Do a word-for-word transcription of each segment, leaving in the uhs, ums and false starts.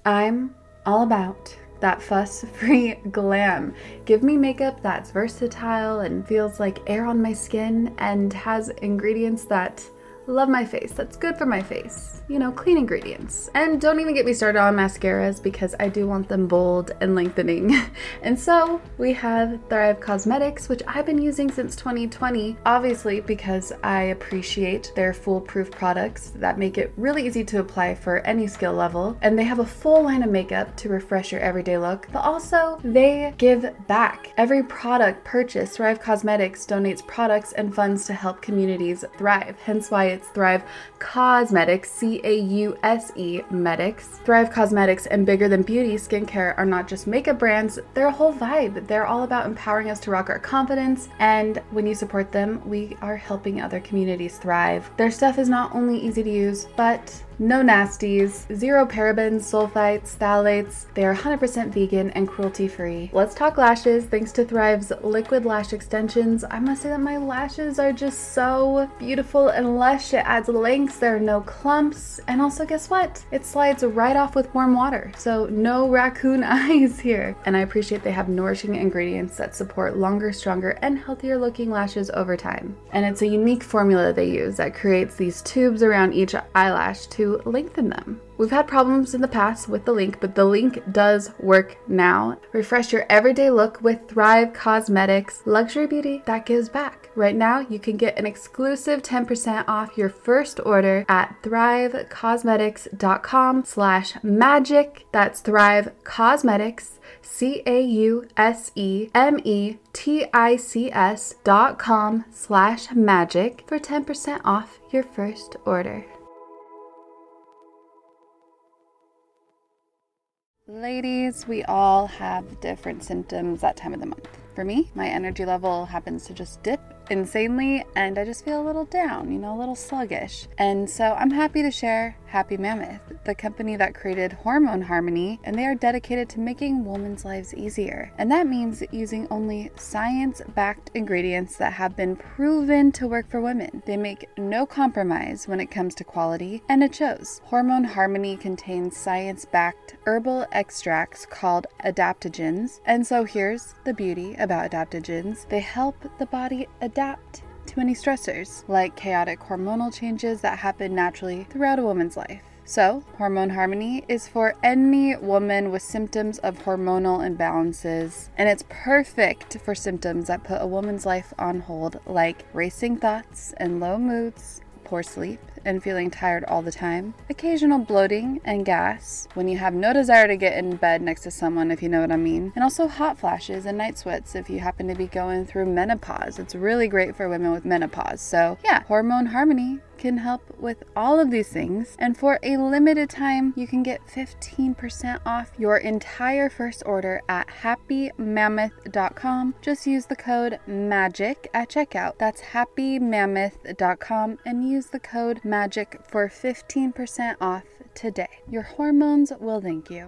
I'm all about that fuss-free glam. Give me makeup that's versatile and feels like air on my skin and has ingredients that love my face, that's good for my face. You know, clean ingredients. And don't even get me started on mascaras because I do want them bold and lengthening. And so we have Thrive Causemetics, which I've been using since twenty twenty, obviously because I appreciate their foolproof products that make it really easy to apply for any skill level. And they have a full line of makeup to refresh your everyday look, but also they give back. Every product purchased, Thrive Causemetics donates products and funds to help communities thrive, hence why it's Thrive Causemetics, C A U S E Medics. Thrive Causemetics and Bigger Than Beauty skincare are not just makeup brands, they're a whole vibe. They're all about empowering us to rock our confidence, and when you support them, we are helping other communities thrive. Their stuff is not only easy to use, but no nasties, zero parabens, sulfites, phthalates. They are one hundred percent vegan and cruelty-free. Let's talk lashes. Thanks to Thrive's liquid lash extensions, I must say that my lashes are just so beautiful and lush. It adds lengths, there are no clumps, and also guess what? It slides right off with warm water, so no raccoon eyes here. And I appreciate they have nourishing ingredients that support longer, stronger, and healthier looking lashes over time. And it's a unique formula they use that creates these tubes around each eyelash to lengthen them. We've had problems in the past with the link, but the link does work now. Refresh your everyday look with Thrive Causemetics, luxury beauty that gives back. Right now, you can get an exclusive ten percent off your first order at thrivecausemetics.com slash magic. That's Thrive Causemetics, C A U S E M E T I C S dot com slash magic for ten percent off your first order. Ladies, we all have different symptoms that time of the month. For me, my energy level happens to just dip insanely and I just feel a little down, you know, a little sluggish. And so I'm happy to share Happy Mammoth, the company that created Hormone Harmony, and they are dedicated to making women's lives easier. And that means using only science-backed ingredients that have been proven to work for women. They make no compromise when it comes to quality, and it shows. Hormone Harmony contains science-backed herbal extracts called adaptogens. And so here's the beauty about adaptogens. They help the body adapt to any stressors, like chaotic hormonal changes that happen naturally throughout a woman's life. So, Hormone Harmony is for any woman with symptoms of hormonal imbalances, and it's perfect for symptoms that put a woman's life on hold, like racing thoughts and low moods, poor sleep, and feeling tired all the time, occasional bloating and gas when you have no desire to get in bed next to someone, if you know what I mean, and also hot flashes and night sweats if you happen to be going through menopause. It's really great for women with menopause. So yeah, Hormone Harmony can help with all of these things, and for a limited time you can get fifteen percent off your entire first order at happy mammoth dot com. Just use the code MAGIC at checkout. That's happy mammoth dot com and use the code MAGIC for fifteen percent off today. Your hormones will thank you.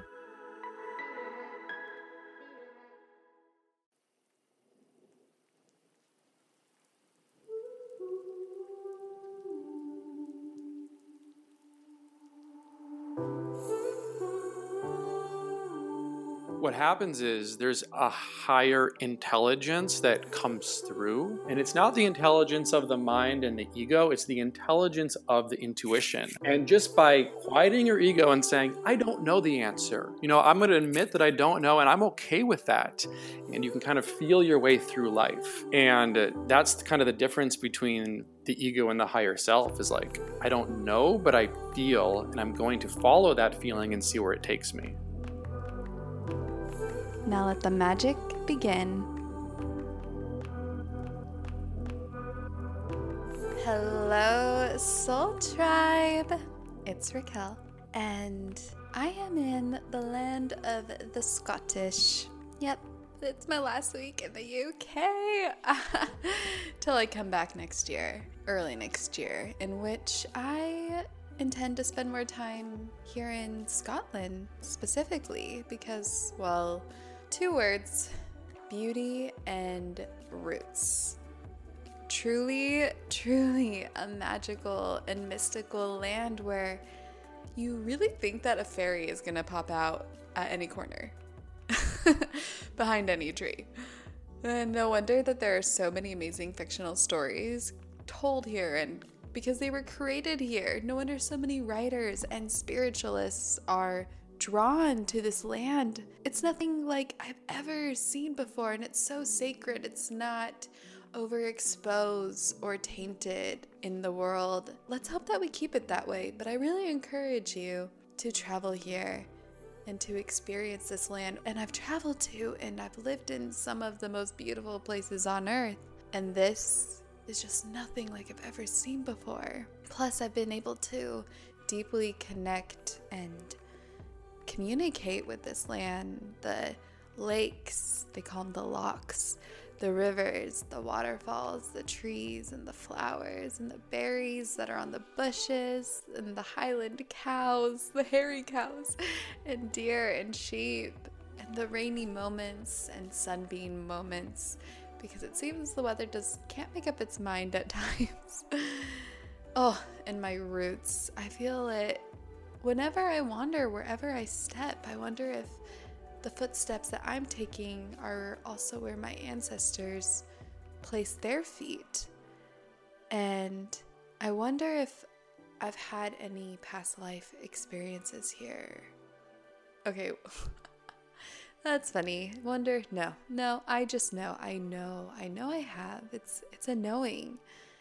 What happens is there's a higher intelligence that comes through, and it's not the intelligence of the mind and the ego, it's the intelligence of the intuition. And just by quieting your ego and saying, I don't know the answer, you know, I'm going to admit that I don't know, and I'm okay with that. And you can kind of feel your way through life. And that's kind of the difference between the ego and the higher self, is like, I don't know, but I feel, and I'm going to follow that feeling and see where it takes me. Now let the magic begin. Hello, Soul Tribe. It's Raquel, and I am in the land of the Scottish. Yep, it's my last week in the U K till I come back next year, early next year, in which I intend to spend more time here in Scotland specifically because, well, two words: beauty and roots. Truly, truly a magical and mystical land where You really think that a fairy is gonna pop out at any corner, behind any tree. And no wonder that there are so many amazing fictional stories told here, and because they were created here. No wonder so many writers and spiritualists are drawn to this land. It's nothing like I've ever seen before, and it's so sacred. It's not overexposed or tainted in the world. Let's hope that we keep it that way, but I really encourage you to travel here and to experience this land. And I've traveled to and I've lived in some of the most beautiful places on earth, and this is just nothing like I've ever seen before. Plus, I've been able to deeply connect and communicate with this land. The lakes, they call them the lochs, the rivers, the waterfalls, the trees and the flowers and the berries that are on the bushes, and the highland cows, the hairy cows, and deer and sheep, and the rainy moments and sunbeam moments, because it seems the weather just can't make up its mind at times. Oh, and my roots. I feel it whenever I wander, wherever I step. I wonder if the footsteps that I'm taking are also where my ancestors placed their feet. And I wonder if I've had any past life experiences here. Okay, that's funny. Wonder? No, no, I just know. I know. I know I have. It's it's a knowing.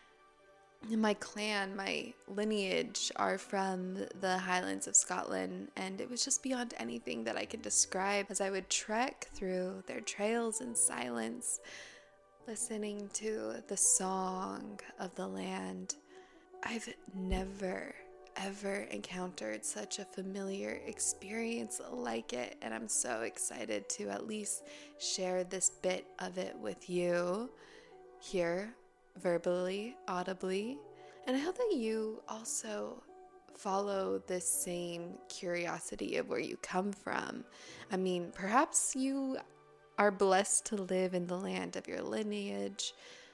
My clan, my lineage are from the Highlands of Scotland, and it was just beyond anything that I could describe as I would trek through their trails in silence, listening to the song of the land. I've never, ever encountered such a familiar experience like it, and I'm so excited to at least share this bit of it with you here, verbally, audibly. And I hope that you also follow this same curiosity of where you come from. I mean, perhaps you are blessed to live in the land of your lineage,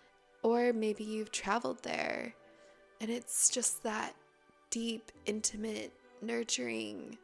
or maybe you've traveled there, and it's just that deep, intimate, nurturing,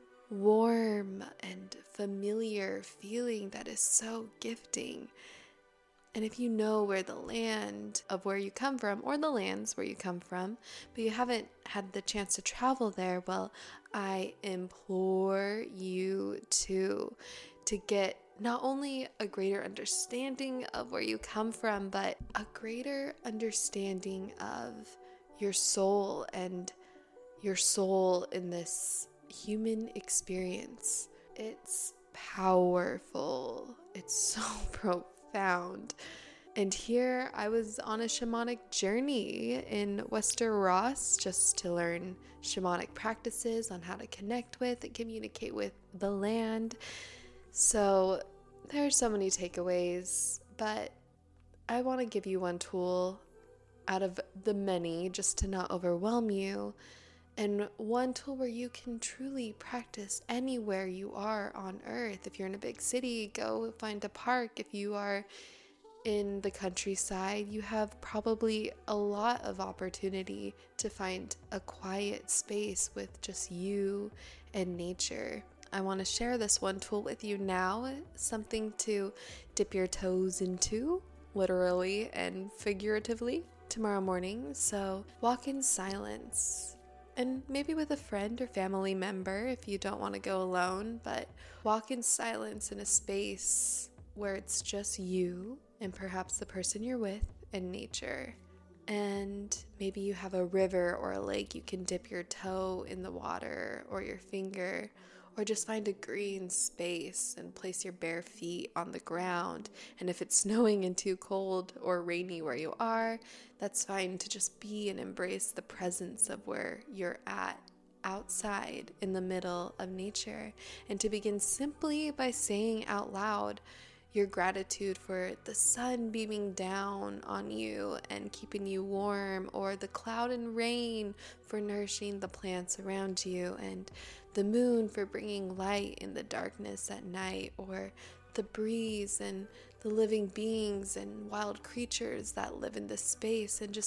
warm, and familiar feeling that is so gifting. And if you know where the land of where you come from, or the lands where you come from, but you haven't had the chance to travel there, well, I implore you to, to get not only a greater understanding of where you come from, but a greater understanding of your soul and your soul in this human experience. It's powerful. It's so profound. Found. And here I was on a shamanic journey in Westeros just to learn shamanic practices on how to connect with and communicate with the land. So there are so many takeaways, but I want to give you one tool out of the many just to not overwhelm you, and one tool where you can truly practice anywhere you are on earth. If you're in a big city, go find a park. If you are in the countryside, you have probably a lot of opportunity to find a quiet space with just you and nature. I want to share this one tool with you now, something to dip your toes into, literally and figuratively, tomorrow morning. So walk in silence. And maybe with a friend or family member if you don't want to go alone, but walk in silence in a space where it's just you and perhaps the person you're with and nature. And maybe you have a river or a lake you can dip your toe in the water or your finger, or just find a green space and place your bare feet on the ground. And if it's snowing and too cold or rainy where you are, that's fine to just be and embrace the presence of where you're at, outside in the middle of nature. And to begin simply by saying out loud your gratitude for the sun beaming down on you and keeping you warm, or the cloud and rain for nourishing the plants around you, and the moon for bringing light in the darkness at night, or the breeze and the living beings and wild creatures that live in this space, and just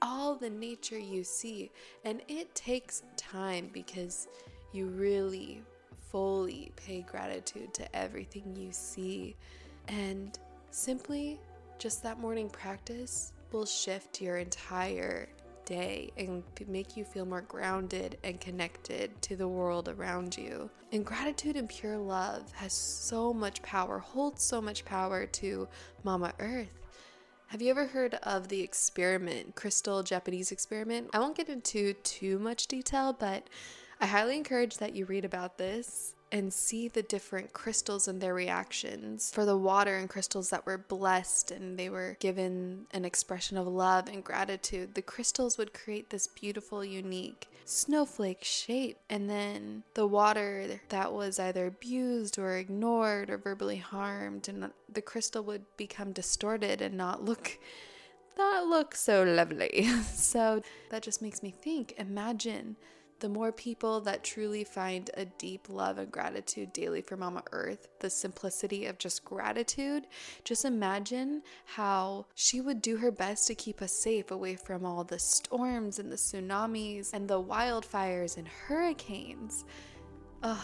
all the nature you see. And it takes time because you really fully pay gratitude to everything you see. And simply just that morning practice will shift your entire day and make you feel more grounded and connected to the world around you. And gratitude and pure love has so much power, holds so much power to Mama Earth. Have you ever heard of the experiment, crystal Japanese experiment? I won't get into too much detail, but I highly encourage that you read about this and see the different crystals and their reactions. For the water and crystals that were blessed and they were given an expression of love and gratitude, the crystals would create this beautiful, unique snowflake shape. And then the water that was either abused or ignored or verbally harmed, and the crystal would become distorted and not look not look so lovely. So that just makes me think, imagine the more people that truly find a deep love and gratitude daily for Mama Earth, the simplicity of just gratitude, just imagine how she would do her best to keep us safe away from all the storms and the tsunamis and the wildfires and hurricanes. Ugh.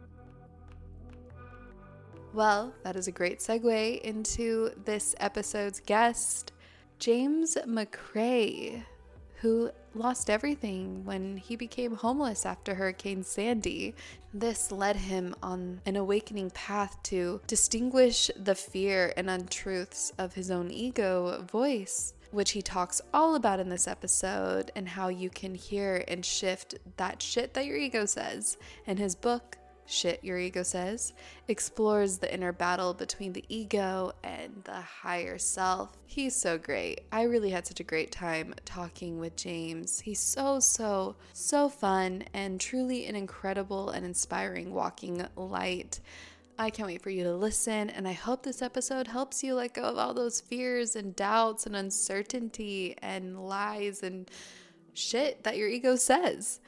Well, that is a great segue into this episode's guest, James McRae, who lost everything when he became homeless after Hurricane Sandy. This led him on an awakening path to distinguish the fear and untruths of his own ego voice, which he talks all about in this episode, and how you can hear and shift that shit that your ego says. In his book, Shit Your Ego Says, explores the inner battle between the ego and the higher self. He's so great. I really had such a great time talking with James. He's so, so, so fun and truly an incredible and inspiring walking light. I can't wait for you to listen, and I hope this episode helps you let go of all those fears and doubts and uncertainty and lies and shit that your ego says.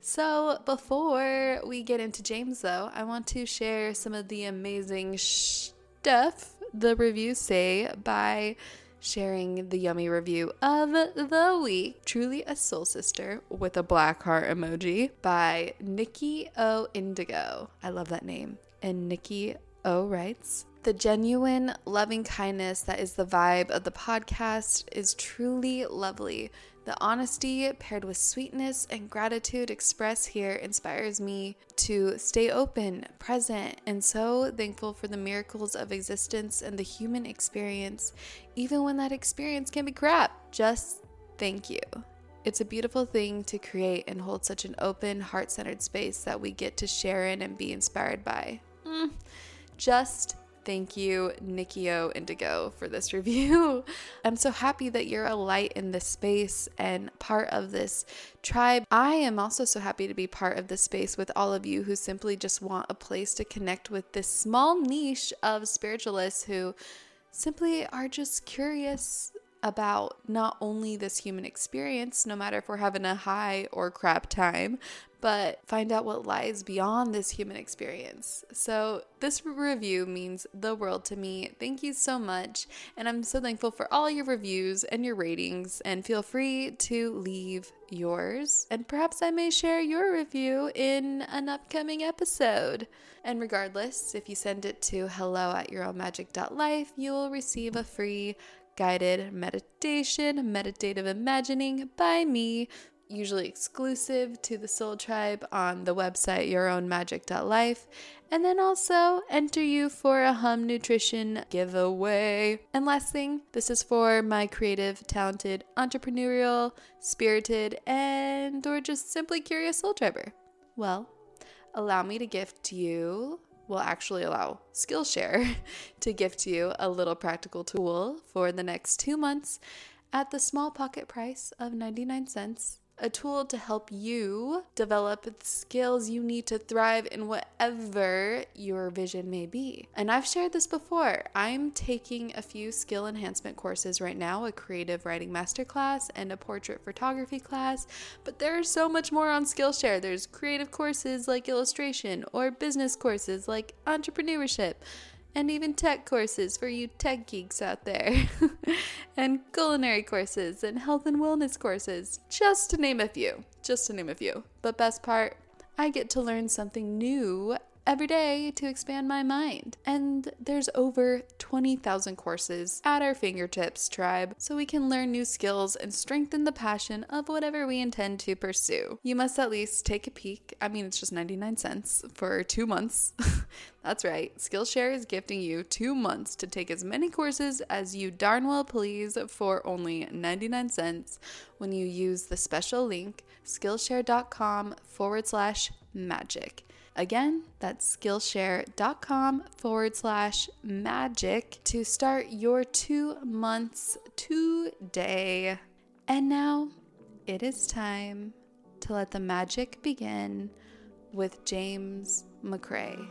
So before we get into James, though, I want to share some of the amazing stuff the reviews say by sharing the yummy review of the week, Truly a Soul Sister with a black heart emoji, by Nikki O Indigo. I love that name. And Nikki O writes, the genuine loving kindness that is the vibe of the podcast is truly lovely. The honesty paired with sweetness and gratitude expressed here inspires me to stay open, present, and so thankful for the miracles of existence and the human experience, even when that experience can be crap. Just thank you. It's a beautiful thing to create and hold such an open, heart-centered space that we get to share in and be inspired by. Mm, just thank you, Nikki O Indigo, for this review. I'm so happy that you're a light in this space and part of this tribe. I am also so happy to be part of this space with all of you who simply just want a place to connect with this small niche of spiritualists who simply are just curious about not only this human experience, no matter if we're having a high or crap time, but find out what lies beyond this human experience. So this review means the world to me. Thank you so much. And I'm so thankful for all your reviews and your ratings, and feel free to leave yours. And perhaps I may share your review in an upcoming episode. And regardless, if you send it to hello at your own magic dot life, you will receive a free guided meditation, meditative imagining by me, usually exclusive to the Soul Tribe on the website your own magic dot life, and then also enter you for a Hum Nutrition giveaway. And last thing, this is for my creative, talented, entrepreneurial, spirited, and or just simply curious Soul Triber. Well, allow me to gift you will actually allow Skillshare to gift you a little practical tool for the next two months at the small pocket price of ninety-nine cents. A tool to help you develop the skills you need to thrive in whatever your vision may be. And I've shared this before. I'm taking a few skill enhancement courses right now, a creative writing masterclass and a portrait photography class, but there's so much more on Skillshare. There's creative courses like illustration or business courses like entrepreneurship. and even tech courses for you tech geeks out there, and culinary courses and health and wellness courses, just to name a few, just to name a few. But best part, I get to learn something new every day to expand my mind. And there's over twenty thousand courses at our fingertips, tribe, so we can learn new skills and strengthen the passion of whatever we intend to pursue. You must at least take a peek. I mean, it's just ninety-nine cents for two months. That's right. Skillshare is gifting you two months to take as many courses as you darn well please for only ninety-nine cents when you use the special link skillshare.com forward slash magic. Again, that's skillshare.com forward slash magic to start your two months today. And now it is time to let the magic begin with James McCrae.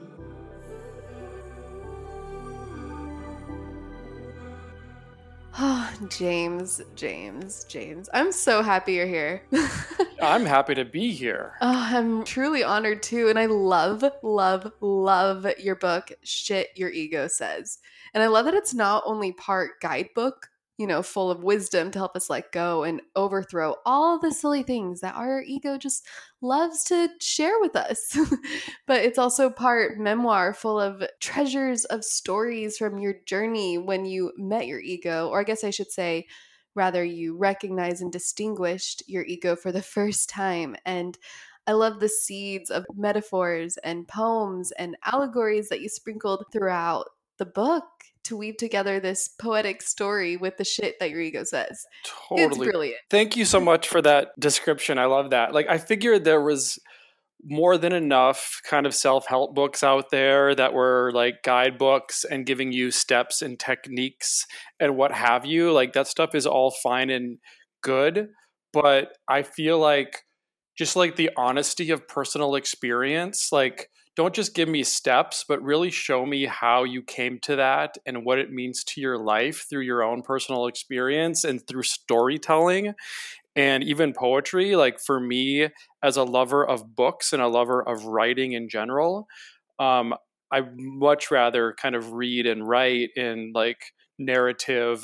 Oh, James, James, James. I'm so happy you're here. I'm happy to be here. Oh, I'm truly honored too. And I love, love, love your book, Shit Your Ego Says. And I love that it's not only part guidebook, you know, full of wisdom to help us let go and overthrow all the silly things that our ego just loves to share with us. But it's also part memoir full of treasures of stories from your journey when you met your ego, or I guess I should say, rather, you recognized and distinguished your ego for the first time. And I love the seeds of metaphors and poems and allegories that you sprinkled throughout the book to weave together this poetic story with the shit that your ego says. Totally. It's brilliant. Thank you so much for that description. I love that. Like, I figured there was more than enough kind of self-help books out there that were like guidebooks and giving you steps and techniques and what have you. Like, that stuff is all fine and good, but I feel like just like the honesty of personal experience, like, don't just give me steps, but really show me how you came to that and what it means to your life through your own personal experience and through storytelling and even poetry. Like, for me, as a lover of books and a lover of writing in general, um, I much rather kind of read and write in like narrative,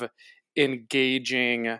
engaging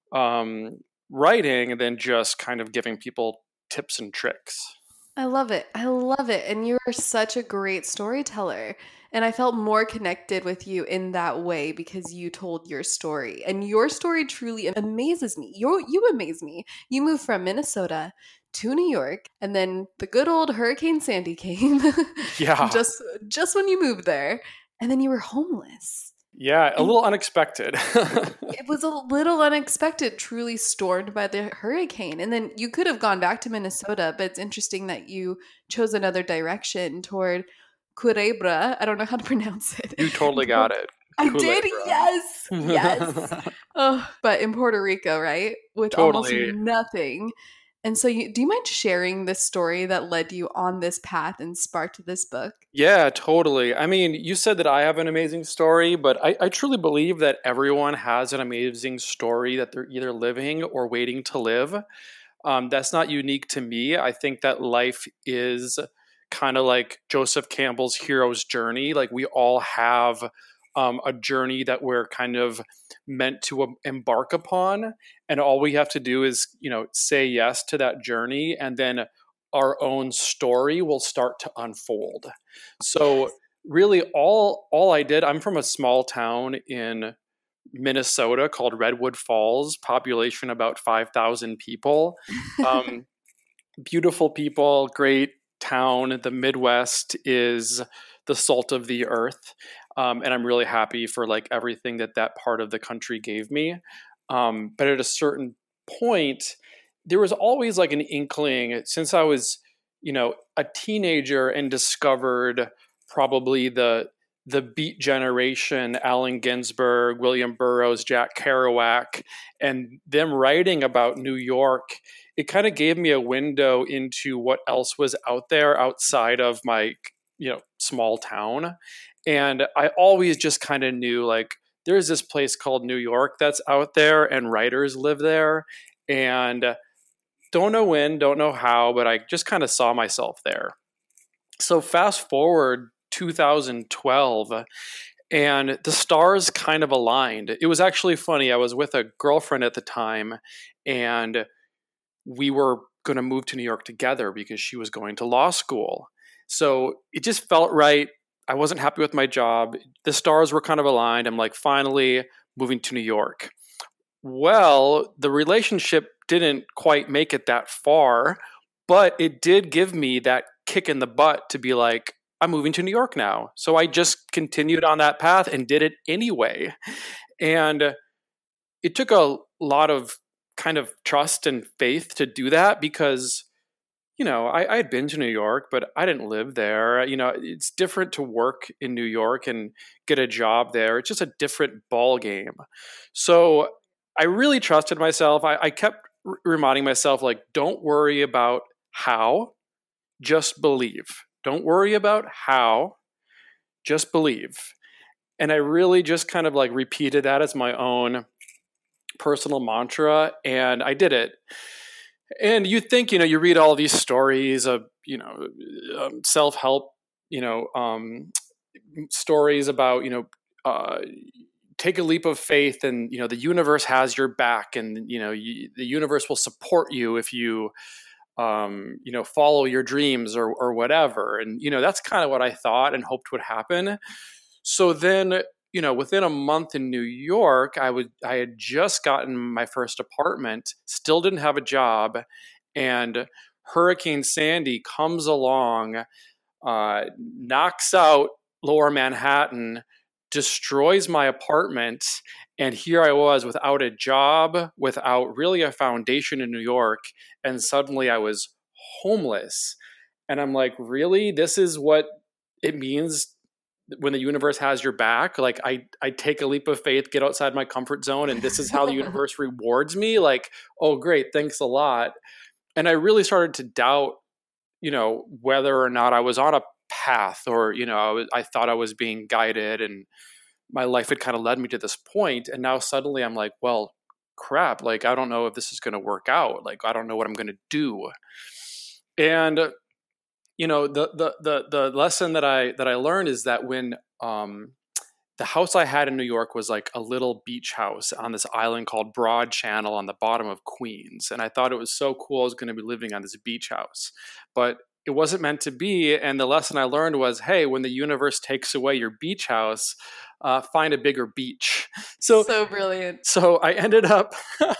um, writing than just kind of giving people tips and tricks. I love it. I love it. And you are such a great storyteller. And I felt more connected with you in that way because you told your story. And your story truly amazes me. You you amaze me. You moved from Minnesota to New York, and then the good old Hurricane Sandy came. Yeah. just just when you moved there, and then you were homeless. Yeah, a And little unexpected. it was a little unexpected, truly stormed by the hurricane. And then you could have gone back to Minnesota, but it's interesting that you chose another direction toward Culebra. I don't know how to pronounce it. You totally got it. I Culebra. did, yes, yes. Oh, but in Puerto Rico, right? With Totally. almost nothing. And so you, do you mind sharing this story that led you on this path and sparked this book? Yeah, totally. I mean, you said that I have an amazing story, but I, I truly believe that everyone has an amazing story that they're either living or waiting to live. Um, that's not unique to me. I think that life is kind of like Joseph Campbell's hero's journey. Like, we all have um, a journey that we're kind of meant to um, embark upon. And all we have to do is, you know, say yes to that journey, and then our own story will start to unfold. So really all all I did, I'm from a small town in Minnesota called Redwood Falls, population about five thousand people. Um, beautiful people, great town. The Midwest is the salt of the earth. Um, and I'm really happy for like everything that that part of the country gave me. Um, but at a certain point, there was always like an inkling since I was, you know, a teenager and discovered probably the the Beat generation, Allen Ginsberg, William Burroughs, Jack Kerouac, and them writing about New York. It kind of gave me a window into what else was out there outside of my, you know, small town. And I always just kind of knew like there's this place called New York that's out there and writers live there. And don't know when, don't know how, but I just kind of saw myself there. So fast forward two thousand twelve, and the stars kind of aligned. It was actually funny. I was with a girlfriend at the time, and we were going to move to New York together because she was going to law school. So it just felt right. I wasn't happy with my job. The stars were kind of aligned. I'm like, finally moving to New York. Well, the relationship didn't quite make it that far, but it did give me that kick in the butt to be like, I'm moving to New York now. So I just continued on that path and did it anyway. And it took a lot of kind of trust and faith to do that because, you know, I, I had been to New York, but I didn't live there. You know, it's different to work in New York and get a job there. It's just a different ball game. So I really trusted myself. I, I kept r- reminding myself, like, don't worry about how, just believe. Don't worry about how, just believe. And I really just kind of like repeated that as my own personal mantra, and I did it. And you think, you know, you read all these stories of, you know, um, self-help, you know, um, stories about, you know, uh, take a leap of faith and, you know, the universe has your back and, you know, you, the universe will support you if you, um, you know, follow your dreams or, or whatever. And, you know, that's kind of what I thought and hoped would happen. So then, you know, within a month in New York, I would I had just gotten my first apartment, still didn't have a job, and Hurricane Sandy comes along, uh, knocks out Lower Manhattan, destroys my apartment, and here I was without a job, without really a foundation in New York, and suddenly I was homeless. And I'm like, really? This is what it means when the universe has your back? Like I, I take a leap of faith, get outside my comfort zone, and this is how the universe rewards me. Like, oh, great. Thanks a lot. And I really started to doubt, you know, whether or not I was on a path or, you know, I, was, I thought I was being guided and my life had kind of led me to this point. And now suddenly I'm like, well, crap. Like, I don't know if this is going to work out. Like, I don't know what I'm going to do. And you know, the, the the the lesson that I that I learned is that when um, the house I had in New York was like a little beach house on this island called Broad Channel on the bottom of Queens, and I thought it was so cool I was going to be living on this beach house, but it wasn't meant to be. And the lesson I learned was, hey, when the universe takes away your beach house, uh, find a bigger beach. So so brilliant. So I ended up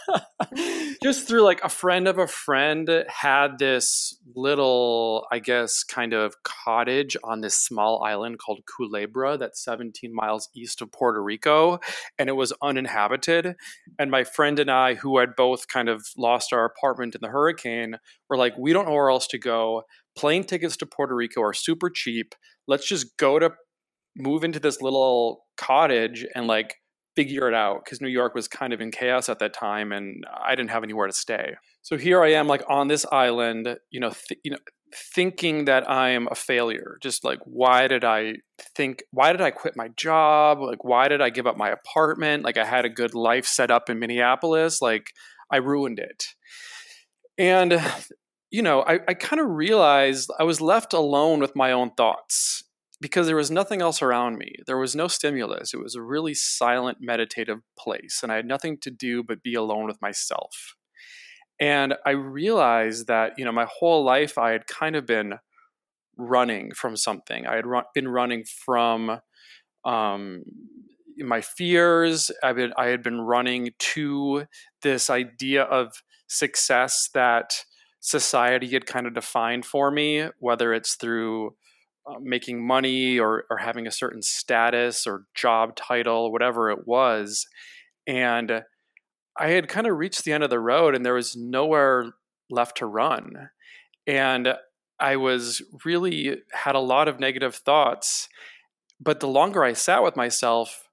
just through like a friend of a friend had this little, I guess, kind of cottage on this small island called Culebra that's seventeen miles east of Puerto Rico, and it was uninhabited. And my friend and I, who had both kind of lost our apartment in the hurricane, were like, we don't know where else to go. Plane tickets to Puerto Rico are super cheap. Let's just go to move into this little cottage and like figure it out, because New York was kind of in chaos at that time and I didn't have anywhere to stay. So here I am, like on this island, you know, th- you know, thinking that I am a failure. Just like, why did I think, why did I quit my job? Like, why did I give up my apartment? Like, I had a good life set up in Minneapolis. Like, I ruined it. And, you know, I, I kind of realized I was left alone with my own thoughts, because there was nothing else around me. There was no stimulus. It was a really silent, meditative place, and I had nothing to do but be alone with myself. And I realized that, you know, my whole life I had kind of been running from something. I had run, been running from um, my fears. I've been, I had been running to this idea of success that society had kind of defined for me, whether it's through Uh, making money or, or having a certain status or job title, whatever it was. And I had kind of reached the end of the road and there was nowhere left to run. And I was really had a lot of negative thoughts. But the longer I sat with myself,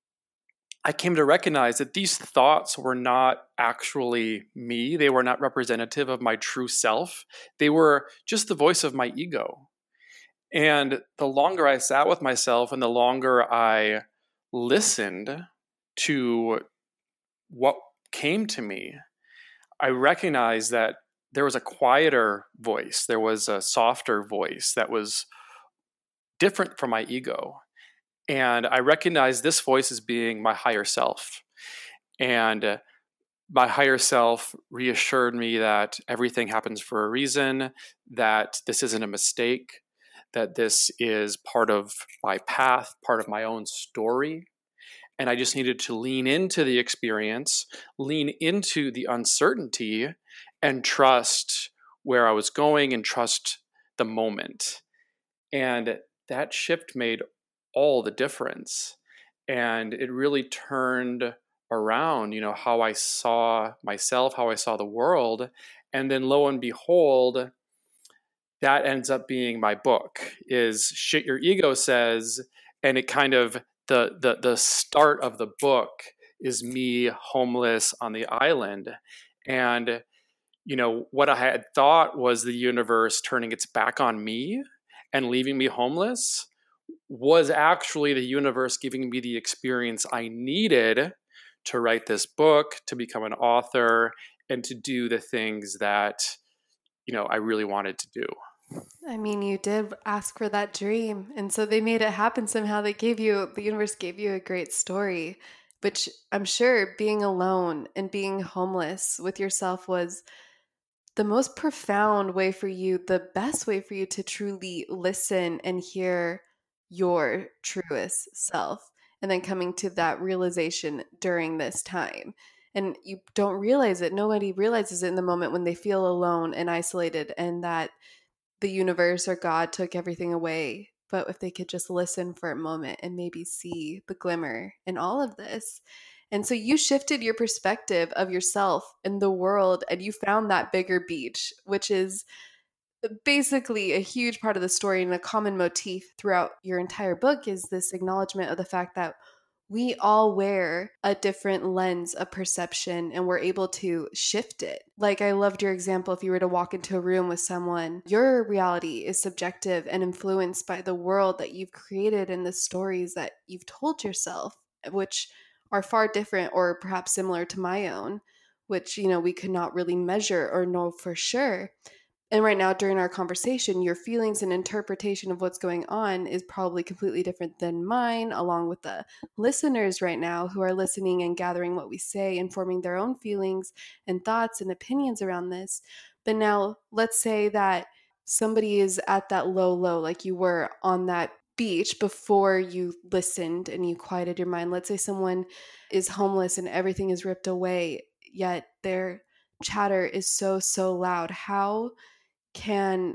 I came to recognize that these thoughts were not actually me. They were not representative of my true self. They were just the voice of my ego. And the longer I sat with myself and the longer I listened to what came to me, I recognized that there was a quieter voice. There was a softer voice that was different from my ego. And I recognized this voice as being my higher self. And uh, my higher self reassured me that everything happens for a reason, that this isn't a mistake, that this is part of my path, part of my own story. And I just needed to lean into the experience, lean into the uncertainty, and trust where I was going and trust the moment. And that shift made all the difference. And it really turned around, you know, how I saw myself, how I saw the world. And then lo and behold, that ends up being my book, is Shit Your Ego Says. And it kind of, the the the start of the book is me homeless on the island. And, you know, what I had thought was the universe turning its back on me and leaving me homeless was actually the universe giving me the experience I needed to write this book, to become an author, and to do the things that, you know, I really wanted to do. I mean, you did ask for that dream. And so they made it happen somehow. They gave you, the universe gave you a great story, which I'm sure being alone and being homeless with yourself was the most profound way for you, the best way for you to truly listen and hear your truest self. And then coming to that realization during this time. And you don't realize it. Nobody realizes it in the moment when they feel alone and isolated and that the universe or God took everything away. But if they could just listen for a moment and maybe see the glimmer in all of this. And so you shifted your perspective of yourself and the world, and you found that bigger beach, which is basically a huge part of the story and a common motif throughout your entire book is this acknowledgement of the fact that we all wear a different lens of perception and we're able to shift it. Like I loved your example. If you were to walk into a room with someone, your reality is subjective and influenced by the world that you've created and the stories that you've told yourself, which are far different or perhaps similar to my own, which, you know, we could not really measure or know for sure. And right now, during our conversation, your feelings and interpretation of what's going on is probably completely different than mine, along with the listeners right now who are listening and gathering what we say and forming their own feelings and thoughts and opinions around this. But now, let's say that somebody is at that low, low, like you were on that beach before you listened and you quieted your mind. Let's say someone is homeless and everything is ripped away, yet their chatter is so, so loud. How can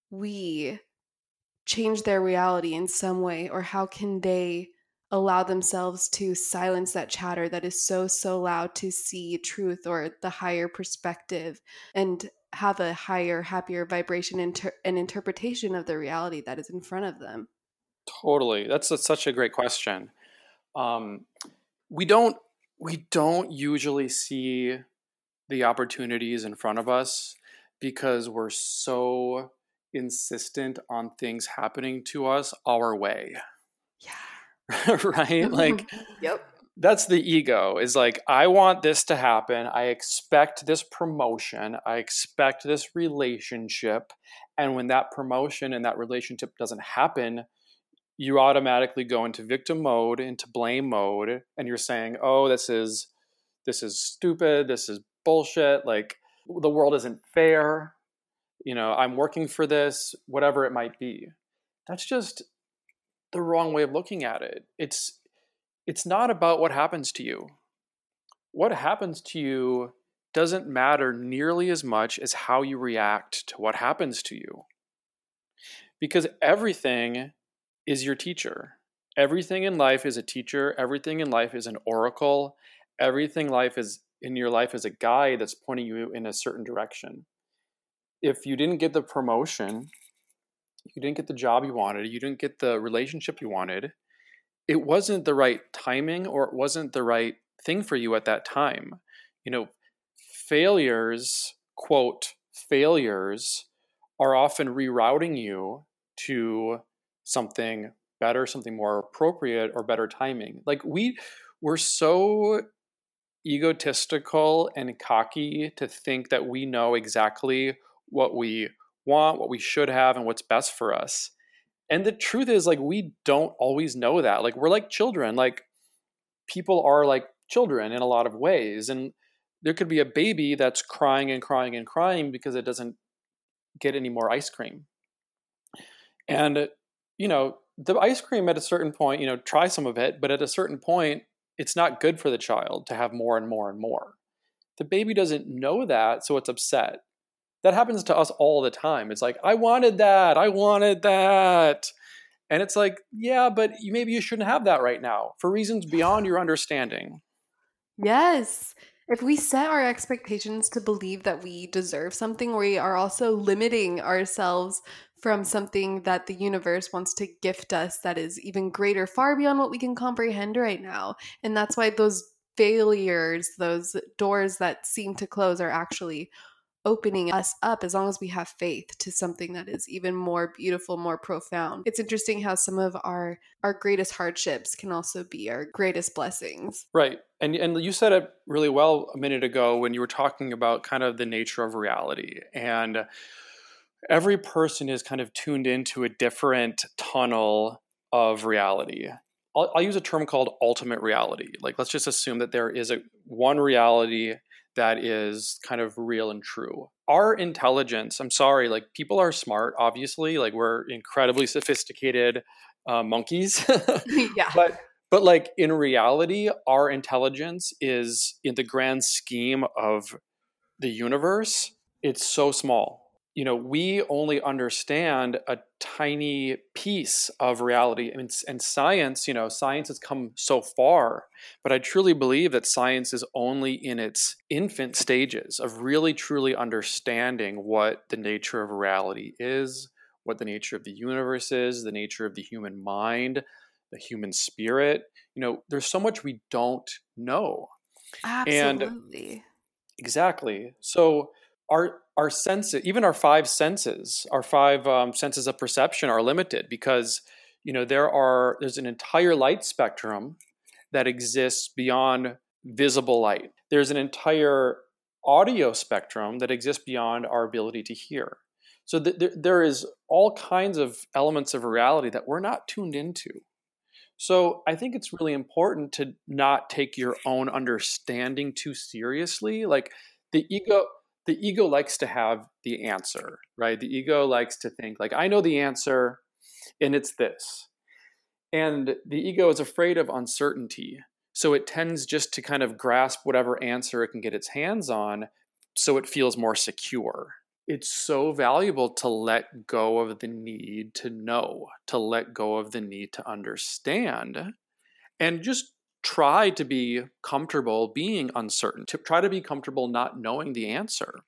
we change their reality in some way, or how can they allow themselves to silence that chatter that is so, so loud to see truth or the higher perspective and have a higher, happier vibration inter- and interpretation of the reality that is in front of them? Totally. That's a, such a great question. Um, we don't we don't usually see the opportunities in front of us because we're so insistent on things happening to us our way. Yeah. Right? Like, yep. That's the ego, is like, I want this to happen. I expect this promotion. I expect this relationship. And when that promotion and that relationship doesn't happen, you automatically go into victim mode, into blame mode, and you're saying, oh, this is this is stupid, this is bullshit, like the world isn't fair, you know, I'm working for this, whatever it might be. That's just the wrong way of looking at it. It's it's not about what happens to you. What happens to you doesn't matter nearly as much as how you react to what happens to you. Because everything is your teacher. Everything in life is a teacher. Everything in life is an oracle. Everything life is in your life is a guide that's pointing you in a certain direction. If you didn't get the promotion, you didn't get the job you wanted, you didn't get the relationship you wanted, it wasn't the right timing or it wasn't the right thing for you at that time. You know, failures, quote, failures are often rerouting you to something better, something more appropriate or better timing. Like we, we're so egotistical and cocky to think that we know exactly what we want, what we should have, and what's best for us. And the truth is, like, we don't always know that. Like, we're like children. Like, people are like children in a lot of ways. And there could be a baby that's crying and crying and crying because it doesn't get any more ice cream. And, you know, the ice cream at a certain point, you know, try some of it, but at a certain point, it's not good for the child to have more and more and more. The baby doesn't know that, so it's upset. That happens to us all the time. It's like, I wanted that. I wanted that. And it's like, yeah, but you, maybe you shouldn't have that right now for reasons beyond your understanding. Yes. If we set our expectations to believe that we deserve something, we are also limiting ourselves from something that the universe wants to gift us that is even greater, far beyond what we can comprehend right now. And that's why those failures, those doors that seem to close, are actually opening us up, as long as we have faith, to something that is even more beautiful, more profound. It's interesting how some of our our greatest hardships can also be our greatest blessings. Right. And and you said it really well a minute ago when you were talking about kind of the nature of reality. And every person is kind of tuned into a different tunnel of reality. I'll, I'll use a term called ultimate reality. Like, let's just assume that there is a one reality that is kind of real and true. Our intelligence, I'm sorry, like, people are smart, obviously, like, we're incredibly sophisticated uh, monkeys. Yeah. But but like, in reality, our intelligence is, in the grand scheme of the universe, it's so small. You know, we only understand a tiny piece of reality. And, and science, you know, science has come so far, but I truly believe that science is only in its infant stages of really, truly understanding what the nature of reality is, what the nature of the universe is, the nature of the human mind, the human spirit. You know, there's so much we don't know. Absolutely. And exactly. So our our senses, even our five senses, our five um, senses of perception, are limited because, you know, there are there's an entire light spectrum that exists beyond visible light. There's an entire audio spectrum that exists beyond our ability to hear. So th- th- there is all kinds of elements of reality that we're not tuned into. So I think it's really important to not take your own understanding too seriously. Like, the ego, the ego likes to have the answer, right? The ego likes to think, like, I know the answer and it's this. And the ego is afraid of uncertainty. So it tends just to kind of grasp whatever answer it can get its hands on so it feels more secure. It's so valuable to let go of the need to know, to let go of the need to understand, and just try to be comfortable being uncertain, to try to be comfortable not knowing the answer.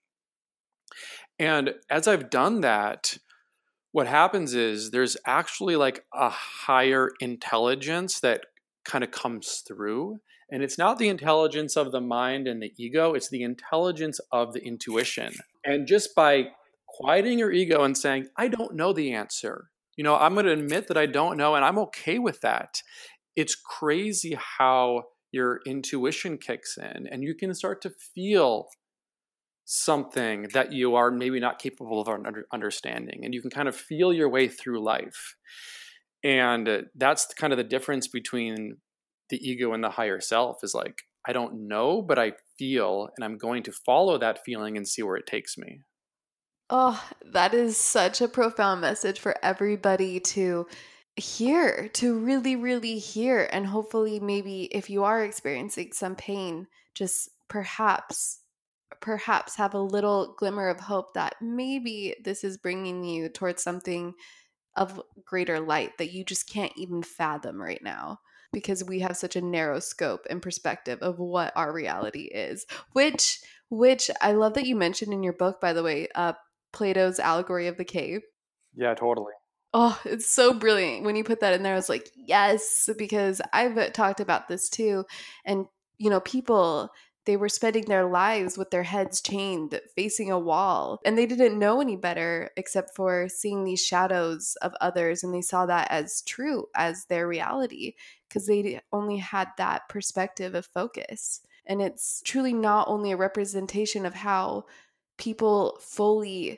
And as I've done that, what happens is there's actually like a higher intelligence that kind of comes through. And it's not the intelligence of the mind and the ego, it's the intelligence of the intuition. And just by quieting your ego and saying, I don't know the answer, you know, I'm going to admit that I don't know, and I'm okay with that. It's crazy how your intuition kicks in and you can start to feel something that you are maybe not capable of understanding, and you can kind of feel your way through life. And that's kind of the difference between the ego and the higher self, is like, I don't know, but I feel, and I'm going to follow that feeling and see where it takes me. Oh, that is such a profound message for everybody to hear, to really, really hear. And hopefully, maybe if you are experiencing some pain, just perhaps perhaps have a little glimmer of hope that maybe this is bringing you towards something of greater light that you just can't even fathom right now, because we have such a narrow scope and perspective of what our reality is, which which I love that you mentioned in your book, by the way, uh, Plato's Allegory of the Cave. Yeah, totally. Oh, it's so brilliant. When you put that in there, I was like, yes, because I've talked about this too. And, you know, people, they were spending their lives with their heads chained, facing a wall, and they didn't know any better except for seeing these shadows of others. And they saw that as true, as their reality, because they only had that perspective of focus. And it's truly not only a representation of how people fully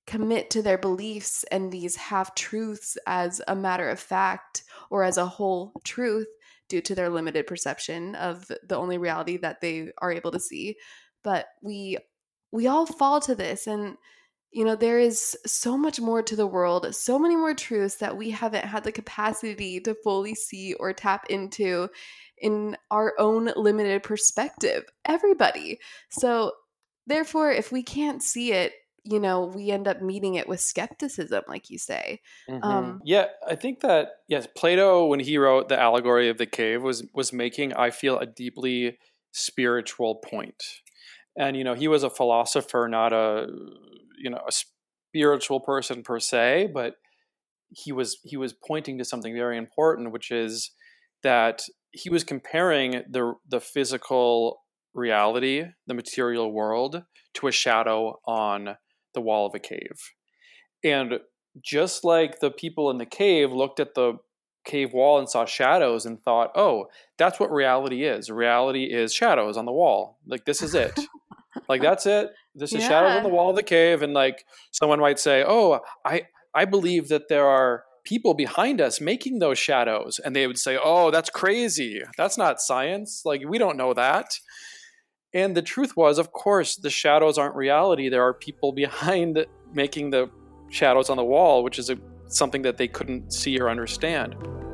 commit to their beliefs and these half truths as a matter of fact or as a whole truth due to their limited perception of the only reality that they are able to see. But we we all fall to this, and you know, there is so much more to the world, so many more truths that we haven't had the capacity to fully see or tap into in our own limited perspective. Everybody. So therefore, if we can't see it, you know, we end up meeting it with skepticism, like you say. Mm-hmm. Um, yeah, I think that, yes, Plato, when he wrote the allegory of the cave, was was making, I feel, a deeply spiritual point. And, you know, he was a philosopher, not a, you know, a spiritual person per se, but he was he was pointing to something very important, which is that he was comparing the the physical reality, the material world, to a shadow on the wall of a cave. And just like the people in the cave looked at the cave wall and saw shadows and thought, oh, that's what reality is. Reality is shadows on the wall. Like, this is it. Like, that's it. This is Yeah. shadows on the wall of the cave. And like, someone might say, oh, I, I believe that there are people behind us making those shadows. And they would say, oh, that's crazy. That's not science. Like, we don't know that. And the truth was, of course, the shadows aren't reality. There are people behind making the shadows on the wall, which is a, something that they couldn't see or understand.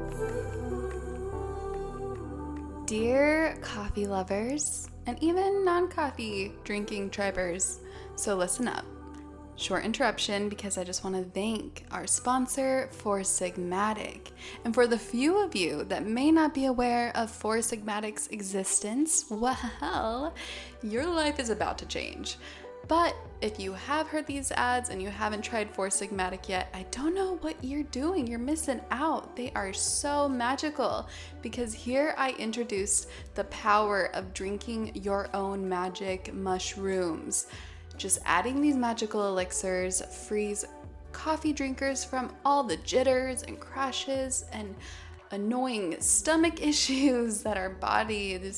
Dear coffee lovers, and even non-coffee drinking tribers, so listen up. Short interruption because I just want to thank our sponsor, Four Sigmatic. And for the few of you that may not be aware of Four Sigmatic's existence, well, your life is about to change. But if you have heard these ads and you haven't tried Four Sigmatic yet, I don't know what you're doing. You're missing out. They are so magical because here I introduced the power of drinking your own magic mushrooms. Just adding these magical elixirs frees coffee drinkers from all the jitters and crashes and annoying stomach issues that our bodies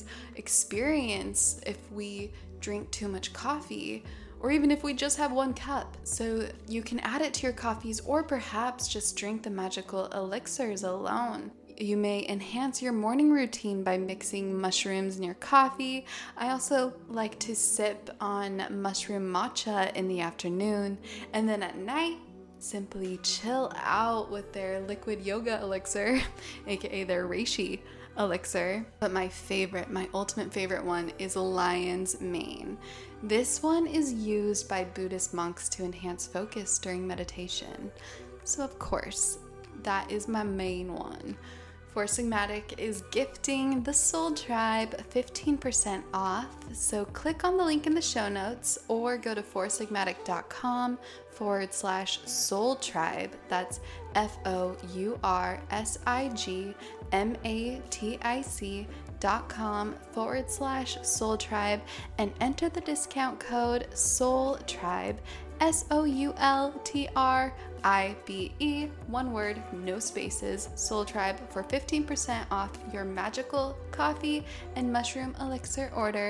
experience if we drink too much coffee, or even if we just have one cup. So you can add it to your coffees, or perhaps just drink the magical elixirs alone. You may enhance your morning routine by mixing mushrooms in your coffee. I also like to sip on mushroom matcha in the afternoon, and then at night, simply chill out with their liquid yoga elixir, aka their reishi elixir. But my favorite, my ultimate favorite one is lion's mane. This one is used by Buddhist monks to enhance focus during meditation. So of course, that is my main one. Four Sigmatic is gifting the Soul Tribe fifteen percent off, so click on the link in the show notes or go to foursigmatic.com forward slash Soul Tribe. That's F O U R S I G M A T I C dot com forward slash Soul Tribe and enter the discount code Soul Tribe, S O U L T R I B E, one word, no spaces, Soul Tribe, for fifteen percent off your magical coffee and mushroom elixir order.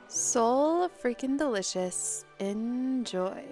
Soul freaking delicious. Enjoy.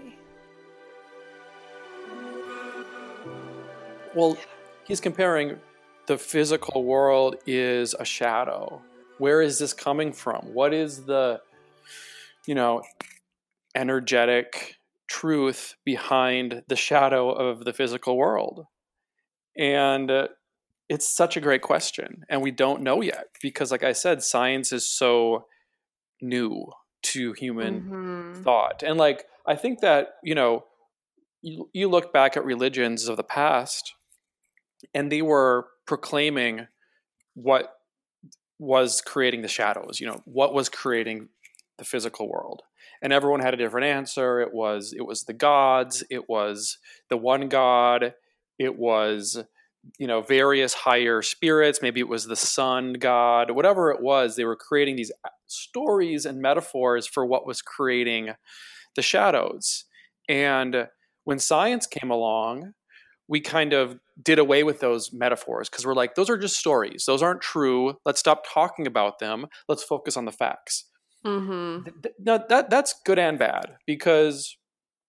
Well, he's comparing the physical world is a shadow. Where is this coming from? What is the, you know, energetic truth behind the shadow of the physical world? And uh, it's such a great question. And we don't know yet because, like I said, science is so new to human Mm-hmm. thought. And like, I think that, you know, you, you look back at religions of the past and they were proclaiming what was creating the shadows, you know, what was creating the physical world. And everyone had a different answer. It was it was the gods, it was the one god, it was, you know, various higher spirits, maybe it was the sun god, whatever it was, they were creating these stories and metaphors for what was creating the shadows. And when science came along, we kind of did away with those metaphors because we're like, those are just stories. Those aren't true. Let's stop talking about them. Let's focus on the facts. Mm-hmm. Th- th- that, that's good and bad because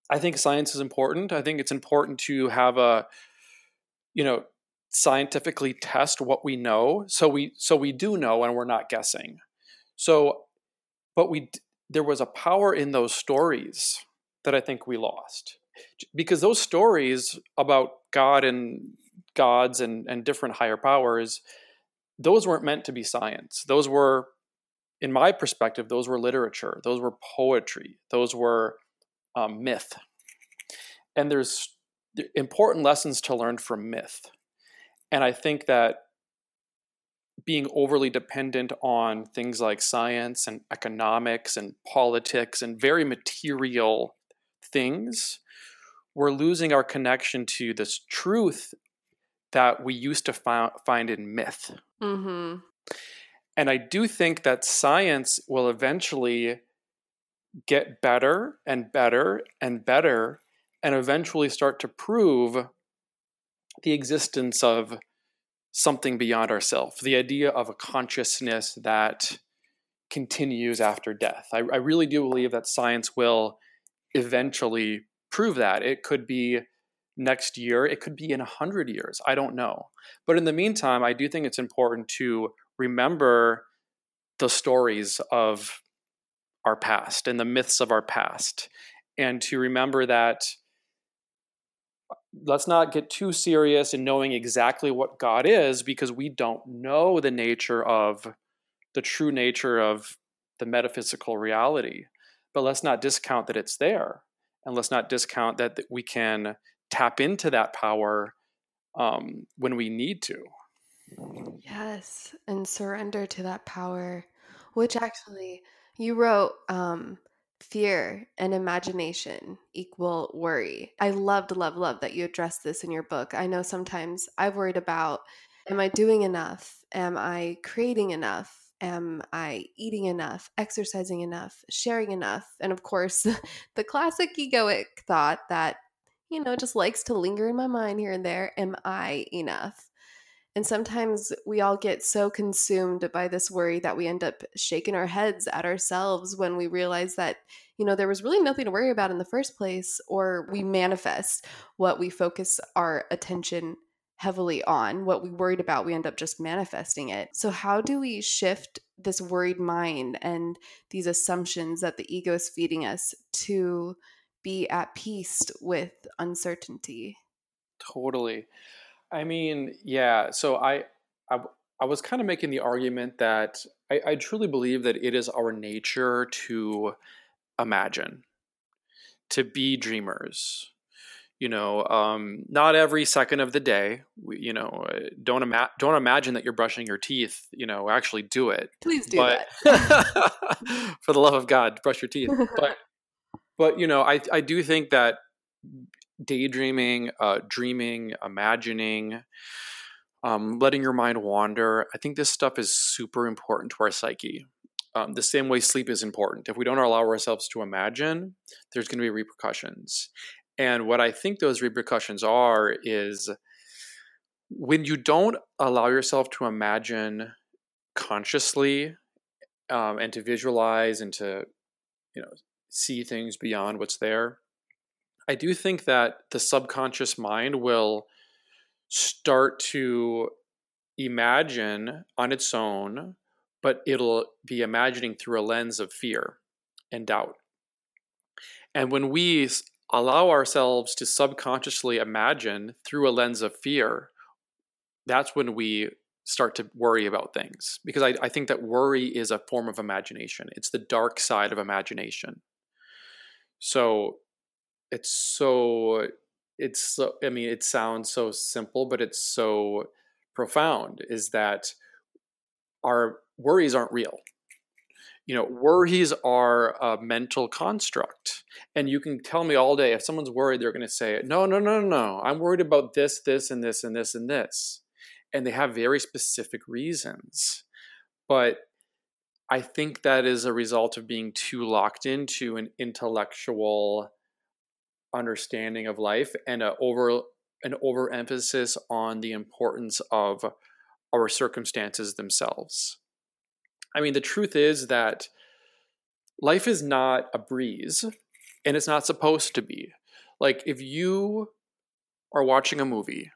I think science is important. I think it's important to have a, you know, scientifically test what we know. So we so we do know and we're not guessing. So, but we there was a power in those stories that I think we lost. Because those stories about God and gods and, and different higher powers, those weren't meant to be science. Those were, in my perspective, those were literature. Those were poetry. Those were um, myth. And there's important lessons to learn from myth. And I think that being overly dependent on things like science and economics and politics and very material things, we're losing our connection to this truth that we used to fi- find in myth. Mm-hmm. And I do think that science will eventually get better and better and better and eventually start to prove the existence of something beyond ourselves, the idea of a consciousness that continues after death. I, I really do believe that science will eventually prove that. It could be next year, it could be in a hundred years. I don't know. But in the meantime, I do think it's important to remember the stories of our past and the myths of our past, and to remember that let's not get too serious in knowing exactly what God is, because we don't know the nature of the true nature of the metaphysical reality. But let's not discount that it's there. And let's not discount that we can tap into that power um, when we need to. Yes, and surrender to that power, which actually you wrote um, fear and imagination equal worry. I loved, love, love that you addressed this in your book. I know sometimes I've worried about, am I doing enough? Am I creating enough? Am I eating enough, exercising enough, sharing enough? And of course, the classic egoic thought that, you know, just likes to linger in my mind here and there. Am I enough? And sometimes we all get so consumed by this worry that we end up shaking our heads at ourselves when we realize that, you know, there was really nothing to worry about in the first place, or we manifest what we focus our attention heavily on. What we worried about, we end up just manifesting it. So how do we shift this worried mind and these assumptions that the ego is feeding us to be at peace with uncertainty? Totally. I mean, yeah. So I, I, I was kind of making the argument that I, I truly believe that it is our nature to imagine, to be dreamers. You know, um, not every second of the day. We, you know, don't ima- don't imagine that you're brushing your teeth. You know, actually do it. Please do but, that. For the love of God, brush your teeth. But, but you know, I I do think that daydreaming, uh, dreaming, imagining, um, letting your mind wander, I think this stuff is super important to our psyche. Um, the same way sleep is important. If we don't allow ourselves to imagine, there's going to be repercussions. And what I think those repercussions are is when you don't allow yourself to imagine consciously um, and to visualize and to, you know, see things beyond what's there, I do think that the subconscious mind will start to imagine on its own, but it'll be imagining through a lens of fear and doubt. And when we allow ourselves to subconsciously imagine through a lens of fear, that's when we start to worry about things. Because I, I think that worry is a form of imagination. It's the dark side of imagination. So it's so, it's so, I mean, it sounds so simple, but it's so profound, is that our worries aren't real. You know, worries are a mental construct. And you can tell me all day, if someone's worried, they're going to say, no, no, no, no, no. I'm worried about this, this, and this, and this, and this. And they have very specific reasons. But I think that is a result of being too locked into an intellectual understanding of life and a over an overemphasis on the importance of our circumstances themselves. I mean, the truth is that life is not a breeze, and it's not supposed to be. Like if you are watching a movie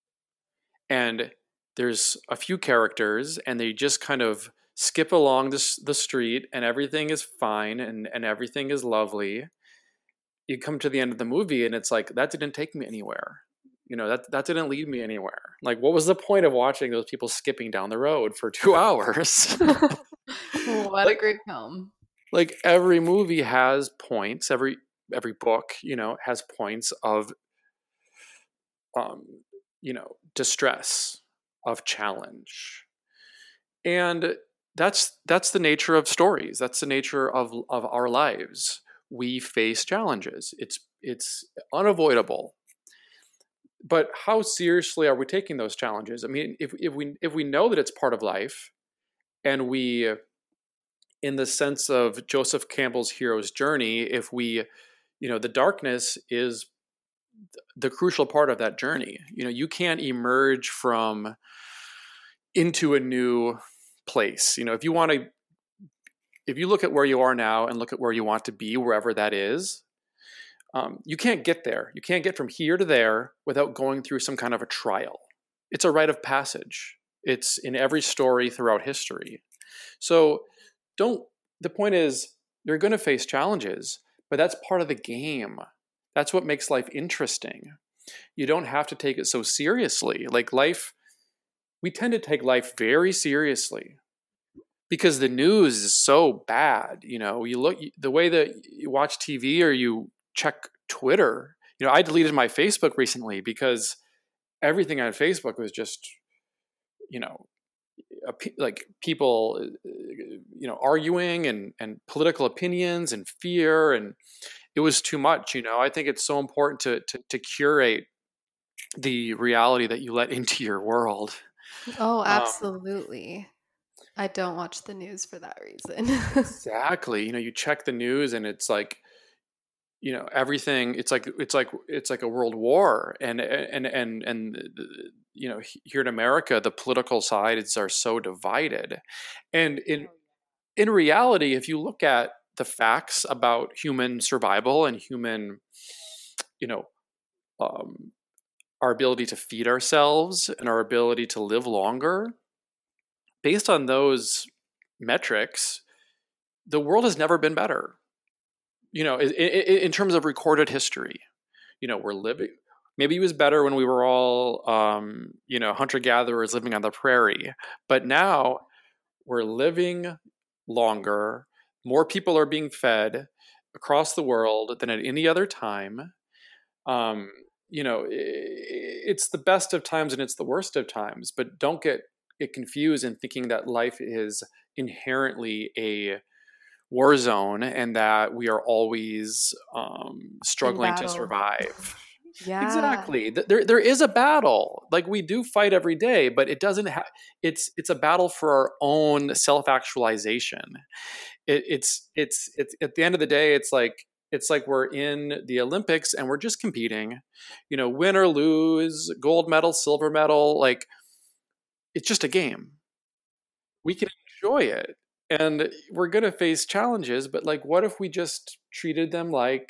and there's a few characters and they just kind of skip along this the street and everything is fine and, and everything is lovely. You come to the end of the movie and it's like, that didn't take me anywhere. You know, that that didn't lead me anywhere. Like, what was the point of watching those people skipping down the road for two hours? What like, a great film. Like every movie has points, every every book, you know, has points of um, you know, distress, of challenge. And that's that's the nature of stories. That's the nature of of our lives. We face challenges. It's it's unavoidable. But how seriously are we taking those challenges? I mean, if if we if we know that it's part of life, and we, in the sense of Joseph Campbell's hero's journey, if we, you know, the darkness is the crucial part of that journey. You know, you can't emerge from into a new place. You know, if you want to, if you look at where you are now and look at where you want to be, wherever that is, um, you can't get there. You can't get from here to there without going through some kind of a trial. It's a rite of passage. It's in every story throughout history. So don't, the point is, you're going to face challenges, but that's part of the game. That's what makes life interesting. You don't have to take it so seriously. Like life, we tend to take life very seriously because the news is so bad. You know, you look, the way that you watch T V or you check Twitter. You know, I deleted my Facebook recently because everything on Facebook was just, you know, like people, you know, arguing and, and political opinions and fear, and it was too much. You know, I think it's so important to, to, to curate the reality that you let into your world. Oh, absolutely. Um, I don't watch the news for that reason. Exactly. You know, you check the news and it's like, you know, everything, it's like, it's like, it's like a world war. And, and, and, and, you know, here in America, the political sides are so divided. And in, in reality, if you look at the facts about human survival and human, you know, um, our ability to feed ourselves and our ability to live longer, based on those metrics, the world has never been better. You know, in, in terms of recorded history, you know, we're living, maybe it was better when we were all, um, you know, hunter-gatherers living on the prairie, but now we're living longer. More people are being fed across the world than at any other time. Um, you know, it's the best of times and it's the worst of times, but don't get, get confused in thinking that life is inherently a war zone and that we are always um, struggling to survive. Yeah, exactly. There, there is a battle. Like we do fight every day, but it doesn't have. It's, it's a battle for our own self-actualization. It, it's, it's, it's at the end of the day, it's like it's like we're in the Olympics and we're just competing. You know, win or lose, gold medal, silver medal. Like it's just a game. We can enjoy it. And we're going to face challenges, but like, what if we just treated them like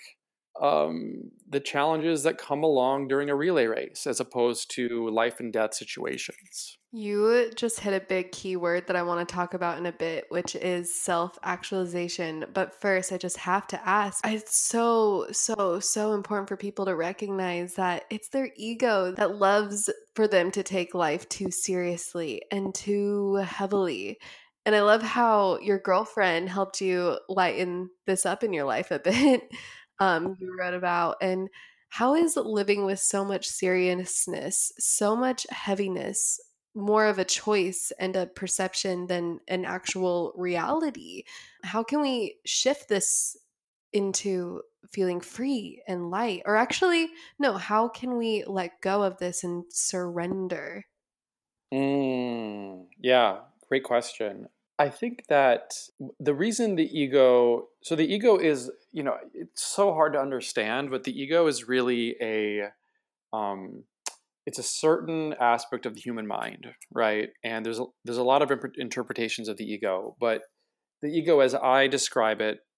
um, the challenges that come along during a relay race as opposed to life and death situations? You just hit a big key word that I want to talk about in a bit, which is self-actualization. But first, I just have to ask, it's so, so, so important for people to recognize that it's their ego that loves for them to take life too seriously and too heavily. And I love how your girlfriend helped you lighten this up in your life a bit. Um, you wrote about, and how is living with so much seriousness, so much heaviness, more of a choice and a perception than an actual reality? How can we shift this into feeling free and light? Or actually, no, how can we let go of this and surrender? Mm, yeah, great question. I think that the reason the ego, so the ego is, you know, it's so hard to understand, but the ego is really a, um, it's a certain aspect of the human mind, right? And there's a, there's a lot of imp- interpretations of the ego, but the ego, as I describe it,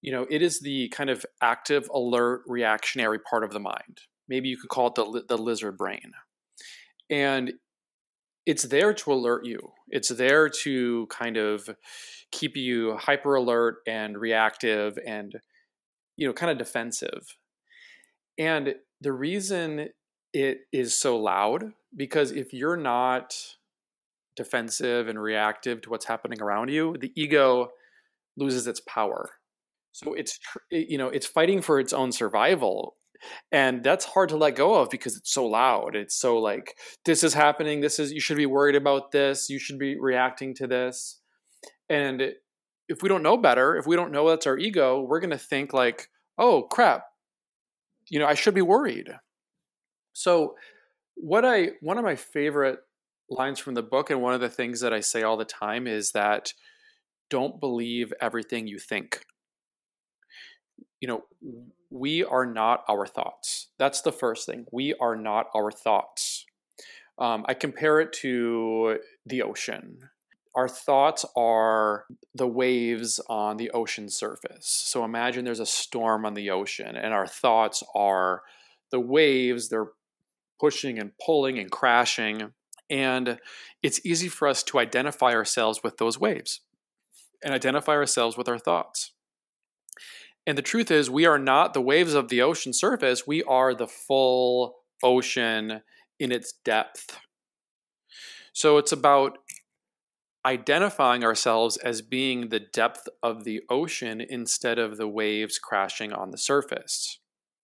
You know, it is the kind of active, alert, reactionary part of the mind. Maybe you could call it the, the lizard brain. And it's there to alert you. It's there to kind of keep you hyper alert and reactive and, you know, kind of defensive. And the reason it is so loud, because if you're not defensive and reactive to what's happening around you, the ego loses its power. So it's, you know, it's fighting for its own survival. And that's hard to let go of because it's so loud. It's so like, this is happening. This is, you should be worried about this. You should be reacting to this. And if we don't know better, if we don't know that's our ego, we're going to think like, oh crap, you know, I should be worried. So what I, one of my favorite lines from the book, and one of the things that I say all the time, is that don't believe everything you think. You know, we are not our thoughts. That's the first thing. We are not our thoughts. Um, I compare it to the ocean. Our thoughts are the waves on the ocean surface. So imagine there's a storm on the ocean, and our thoughts are the waves. They're pushing and pulling and crashing. And it's easy for us to identify ourselves with those waves and identify ourselves with our thoughts. And the truth is, we are not the waves of the ocean surface. We are the full ocean in its depth. So it's about identifying ourselves as being the depth of the ocean instead of the waves crashing on the surface.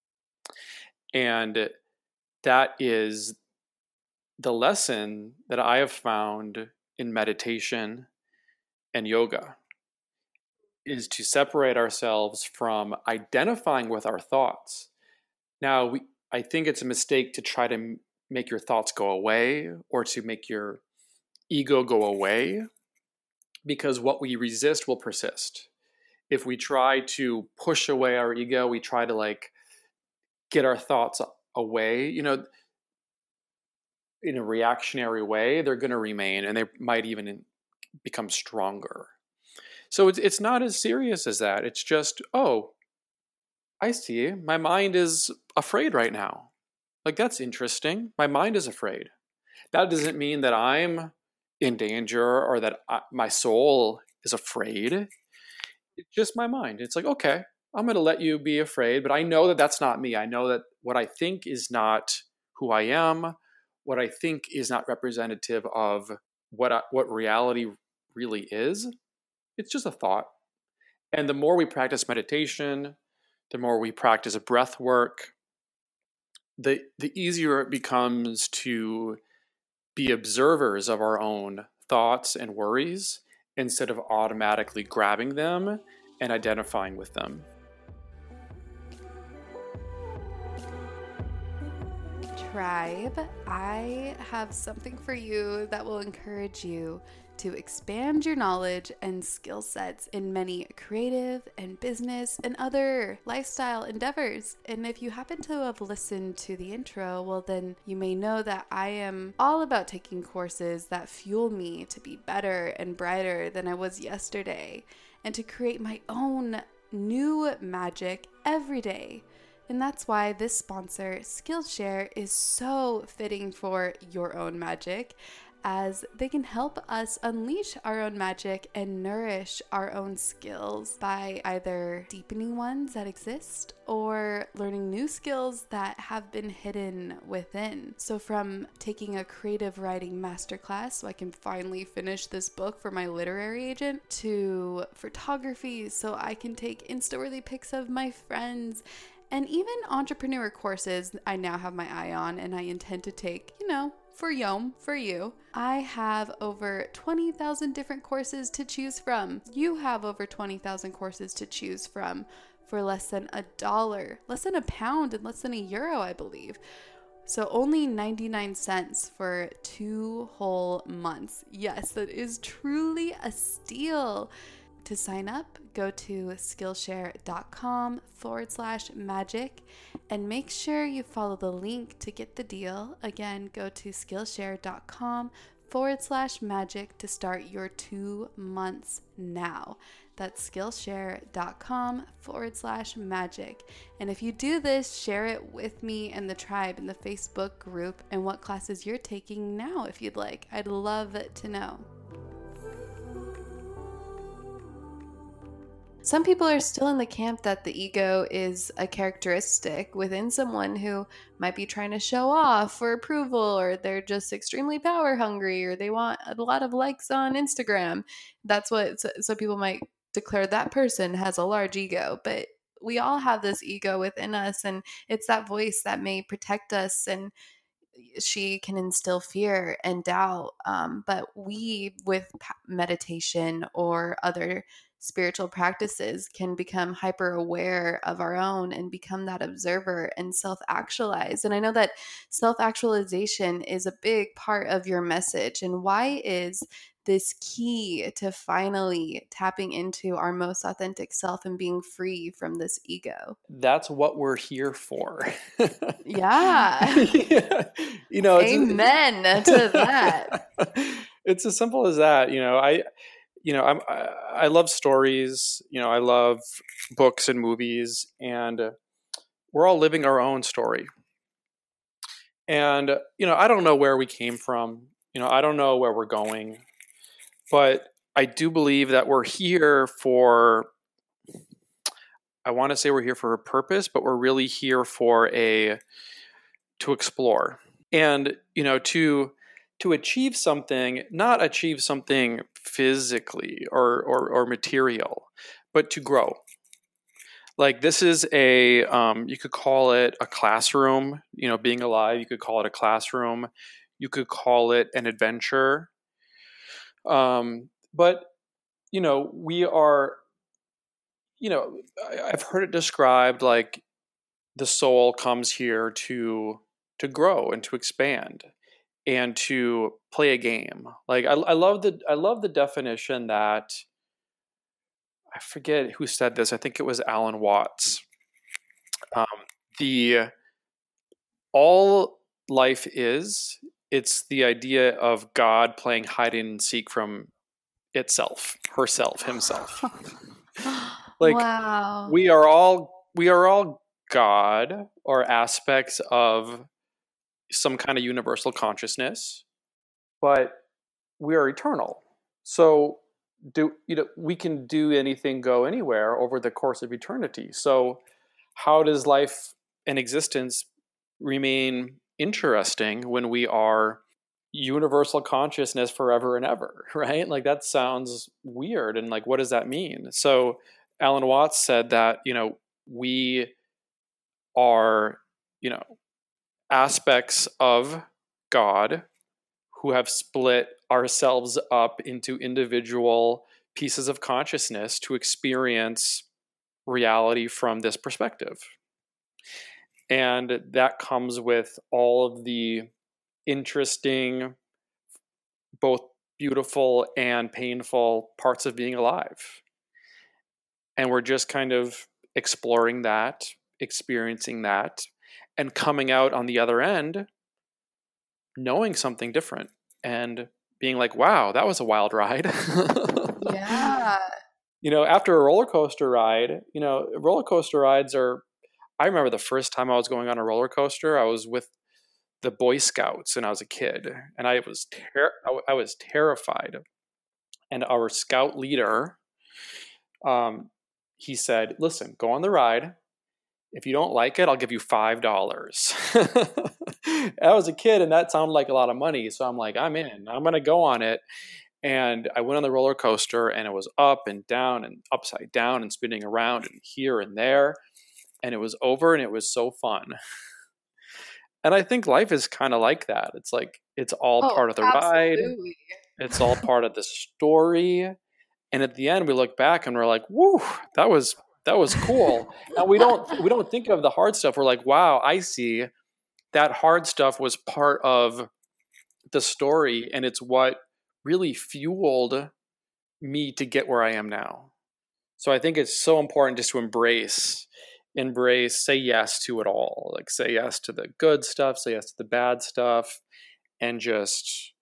And that is the lesson that I have found in meditation and yoga, is to separate ourselves from identifying with our thoughts. Now, we, I think it's a mistake to try to make your thoughts go away or to make your ego go away, because what we resist will persist. If we try to push away our ego, we try to like get our thoughts away, you know, in a reactionary way, they're going to remain, and they might even become stronger. So it's it's not as serious as that. It's just, oh, I see. My mind is afraid right now. Like, that's interesting. My mind is afraid. That doesn't mean that I'm in danger or that I, my soul is afraid. It's just my mind. It's like, okay, I'm going to let you be afraid, but I know that that's not me. I know that what I think is not who I am. What I think is not representative of what I, what reality really is. It's just a thought. And the more we practice meditation, the more we practice breath work, the the easier it becomes to be observers of our own thoughts and worries instead of automatically grabbing them and identifying with them. Tribe, I have something for you that will encourage you to expand your knowledge and skill sets in many creative and business and other lifestyle endeavors. And if you happen to have listened to the intro, well, then you may know that I am all about taking courses that fuel me to be better and brighter than I was yesterday, and to create my own new magic every day. And that's why this sponsor, Skillshare, is so fitting for your own magic, as they can help us unleash our own magic and nourish our own skills by either deepening ones that exist or learning new skills that have been hidden within. So from taking a creative writing masterclass so I can finally finish this book for my literary agent, to photography so I can take Insta-worthy pics of my friends, and even entrepreneur courses I now have my eye on and I intend to take, you know, for Yom, for you. I have over twenty thousand different courses to choose from. You have over twenty thousand courses to choose from for less than a dollar, less than a pound, and less than a euro, I believe. So only ninety-nine cents for two whole months. Yes, that is truly a steal. To sign up, go to Skillshare.com forward slash magic and make sure you follow the link to get the deal. Again, go to Skillshare.com forward slash magic to start your two months now. That's Skillshare.com forward slash magic. And if you do this, share it with me and the tribe in the Facebook group and what classes you're taking now if you'd like. I'd love to know. Some people are still in the camp that the ego is a characteristic within someone who might be trying to show off for approval, or they're just extremely power hungry, or they want a lot of likes on Instagram. That's what, so, so people might declare that person has a large ego, but we all have this ego within us, and it's that voice that may protect us, and she can instill fear and doubt. Um, but we, with meditation or other spiritual practices, can become hyper aware of our own and become that observer and self-actualize. And I know that self-actualization is a big part of your message. And why is this key to finally tapping into our most authentic self and being free from this ego? That's what we're here for. Yeah. Yeah. You know, it's, amen to that. It's as simple as that. You know, I, you know, I'm, I, I love stories, you know, I love books and movies, and we're all living our own story. And, you know, I don't know where we came from. You know, I don't know where we're going, but I do believe that we're here for, I want to say we're here for a purpose, but we're really here for a, to explore. And, you know, to, to achieve something, not achieve something physically or, or, or material, but to grow. Like this is a, um, you could call it a classroom, you know, being alive, you could call it a classroom, you could call it an adventure. Um, but, you know, we are, you know, I, I've heard it described like the soul comes here to, to grow and to expand and to play a game. Like I, I love the, I love the definition that, I forget who said this. I think it was Alan Watts. Um, the, all life is, it's the idea of God playing hide and seek from itself, herself, himself. Like wow. we are all, we are all God or aspects of some kind of universal consciousness, but we are eternal. So do, you know, we can do anything, go anywhere over the course of eternity. So how does life and existence remain interesting when we are universal consciousness forever and ever, right? Like that sounds weird. And like, what does that mean? So Alan Watts said that, you know, we are, you know, aspects of God who have split ourselves up into individual pieces of consciousness to experience reality from this perspective. And that comes with all of the interesting, both beautiful and painful parts of being alive. And we're just kind of exploring that, experiencing that, and coming out on the other end knowing something different and being like, wow, that was a wild ride. Yeah. You know, after a roller coaster ride, you know, roller coaster rides are, I remember the first time I was going on a roller coaster, I was with the Boy Scouts and I was a kid, and I was ter- I was terrified. And our scout leader, um, he said, listen, go on the ride. If you don't like it, I'll give you five dollars. I was a kid and that sounded like a lot of money. So I'm like, I'm in, I'm going to go on it. And I went on the roller coaster and it was up and down and upside down and spinning around and here and there. And it was over and it was so fun. And I think life is kind of like that. It's like, it's all Oh, part of the absolutely. ride. It's all part of the story. And at the end we look back and we're like, woo, that was, that was cool. And we don't, we don't think of the hard stuff. We're like, wow, I see that hard stuff was part of the story. And it's what really fueled me to get where I am now. So I think it's so important just to embrace, embrace, say yes to it all. Like say yes to the good stuff, say yes to the bad stuff, and just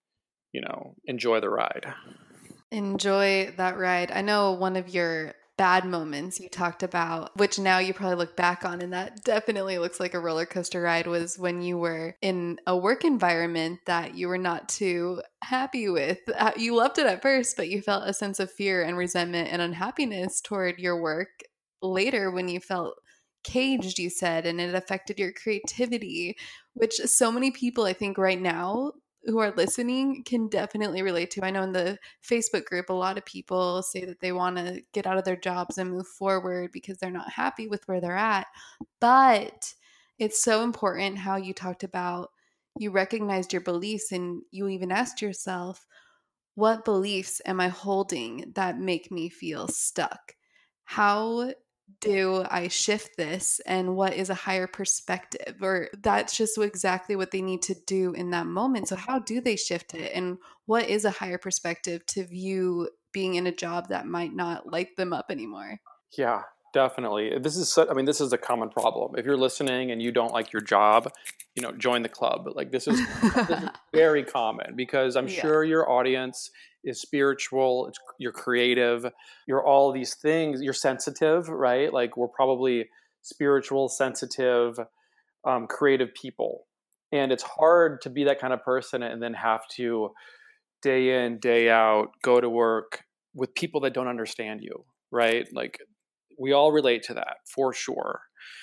you know, enjoy the ride. Enjoy that ride. I know one of your bad moments you talked about, which now you probably look back on, and that definitely looks like a roller coaster ride, was when you were in a work environment that you were not too happy with. Uh, You loved it at first, but you felt a sense of fear and resentment and unhappiness toward your work later when you felt caged, you said, and it affected your creativity, which so many people, I think, right now who are listening can definitely relate to. I know in the Facebook group, a lot of people say that they want to get out of their jobs and move forward because they're not happy with where they're at. But it's so important how you talked about you recognized your beliefs and you even asked yourself, what beliefs am I holding that make me feel stuck? How do I shift this, and what is a higher perspective? Or that's just exactly what they need to do in that moment. So how do they shift it, and what is a higher perspective to view being in a job that might not light them up anymore? Yeah, definitely. This is, I mean, this is a common problem. If you're listening and you don't like your job, you know, join the club. Like this is, this is very common, because I'm Yeah. sure your audience is spiritual, it's, you're creative, you're all these things, you're sensitive, right? Like we're probably spiritual, sensitive, um, creative people. And it's hard to be that kind of person and then have to day in, day out, go to work with people that don't understand you, right? Like we all relate to that for sure.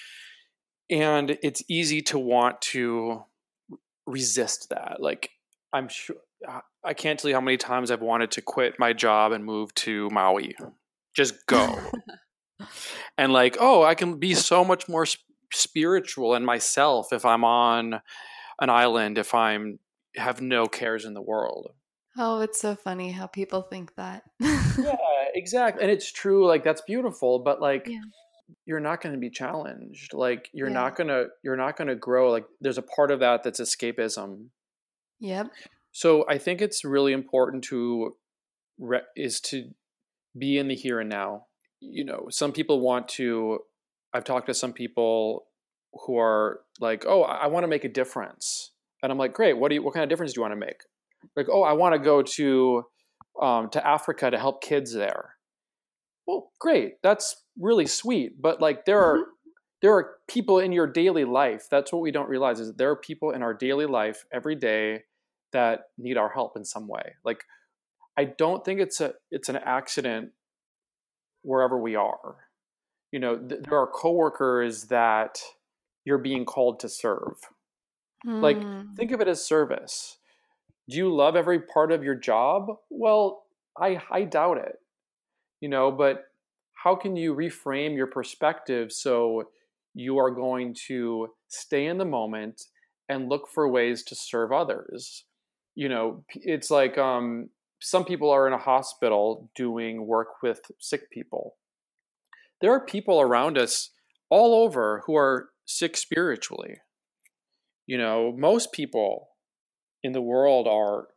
And it's easy to want to resist that. Like I'm sure, I can't tell you how many times I've wanted to quit my job and move to Maui. Just go. And like, oh, I can be so much more sp- spiritual and myself if I'm on an island, if I'm have no cares in the world. Oh, it's so funny how people think that. Yeah, exactly. And it's true, like that's beautiful, but like Yeah. you're not going to be challenged. Like you're Yeah. not going to you're not going to grow. Like there's a part of that that's escapism. Yep. So I think it's really important to re- is to be in the here and now. You know, some people want to, I've talked to some people who are like, "Oh, I, I want to make a difference." And I'm like, "Great. What do you what kind of difference do you want to make?" Like, "Oh, I want to go to um to Africa to help kids there." Well, great. That's really sweet, but like there are there are people in your daily life. That's what we don't realize, is that there are people in our daily life every day that need our help in some way. Like I don't think it's a it's an accident wherever we are. You know, th- there are coworkers that you're being called to serve. Like Hmm. think of it as service. Do you love every part of your job? Well, I I doubt it. You know, but how can you reframe your perspective so you are going to stay in the moment and look for ways to serve others? You know, p- it's like um, some people are in a hospital doing work with sick people. There are people around us all over who are sick spiritually. You know, most people in the world are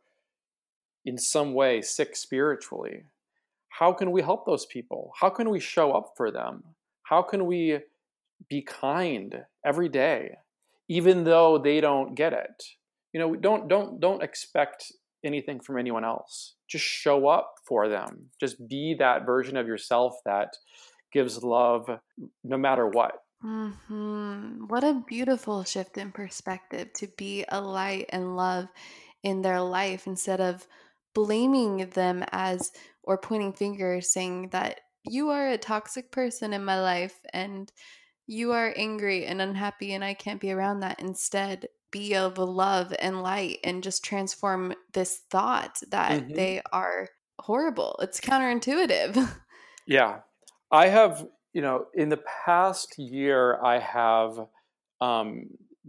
in some way sick spiritually. How can we help those people? How can we show up for them? How can we be kind every day, even though they don't get it? You know, don't don't don't expect anything from anyone else. Just show up for them. Just be that version of yourself that gives love no matter what. Hmm. What a beautiful shift in perspective to be a light and love in their life instead of blaming them as or pointing fingers saying that you are a toxic person in my life and you are angry and unhappy and I can't be around that. Instead, be of love and light and just transform this thought that Hmm. they are horrible. It's counterintuitive. Yeah. I have, you know, in the past year, I have um,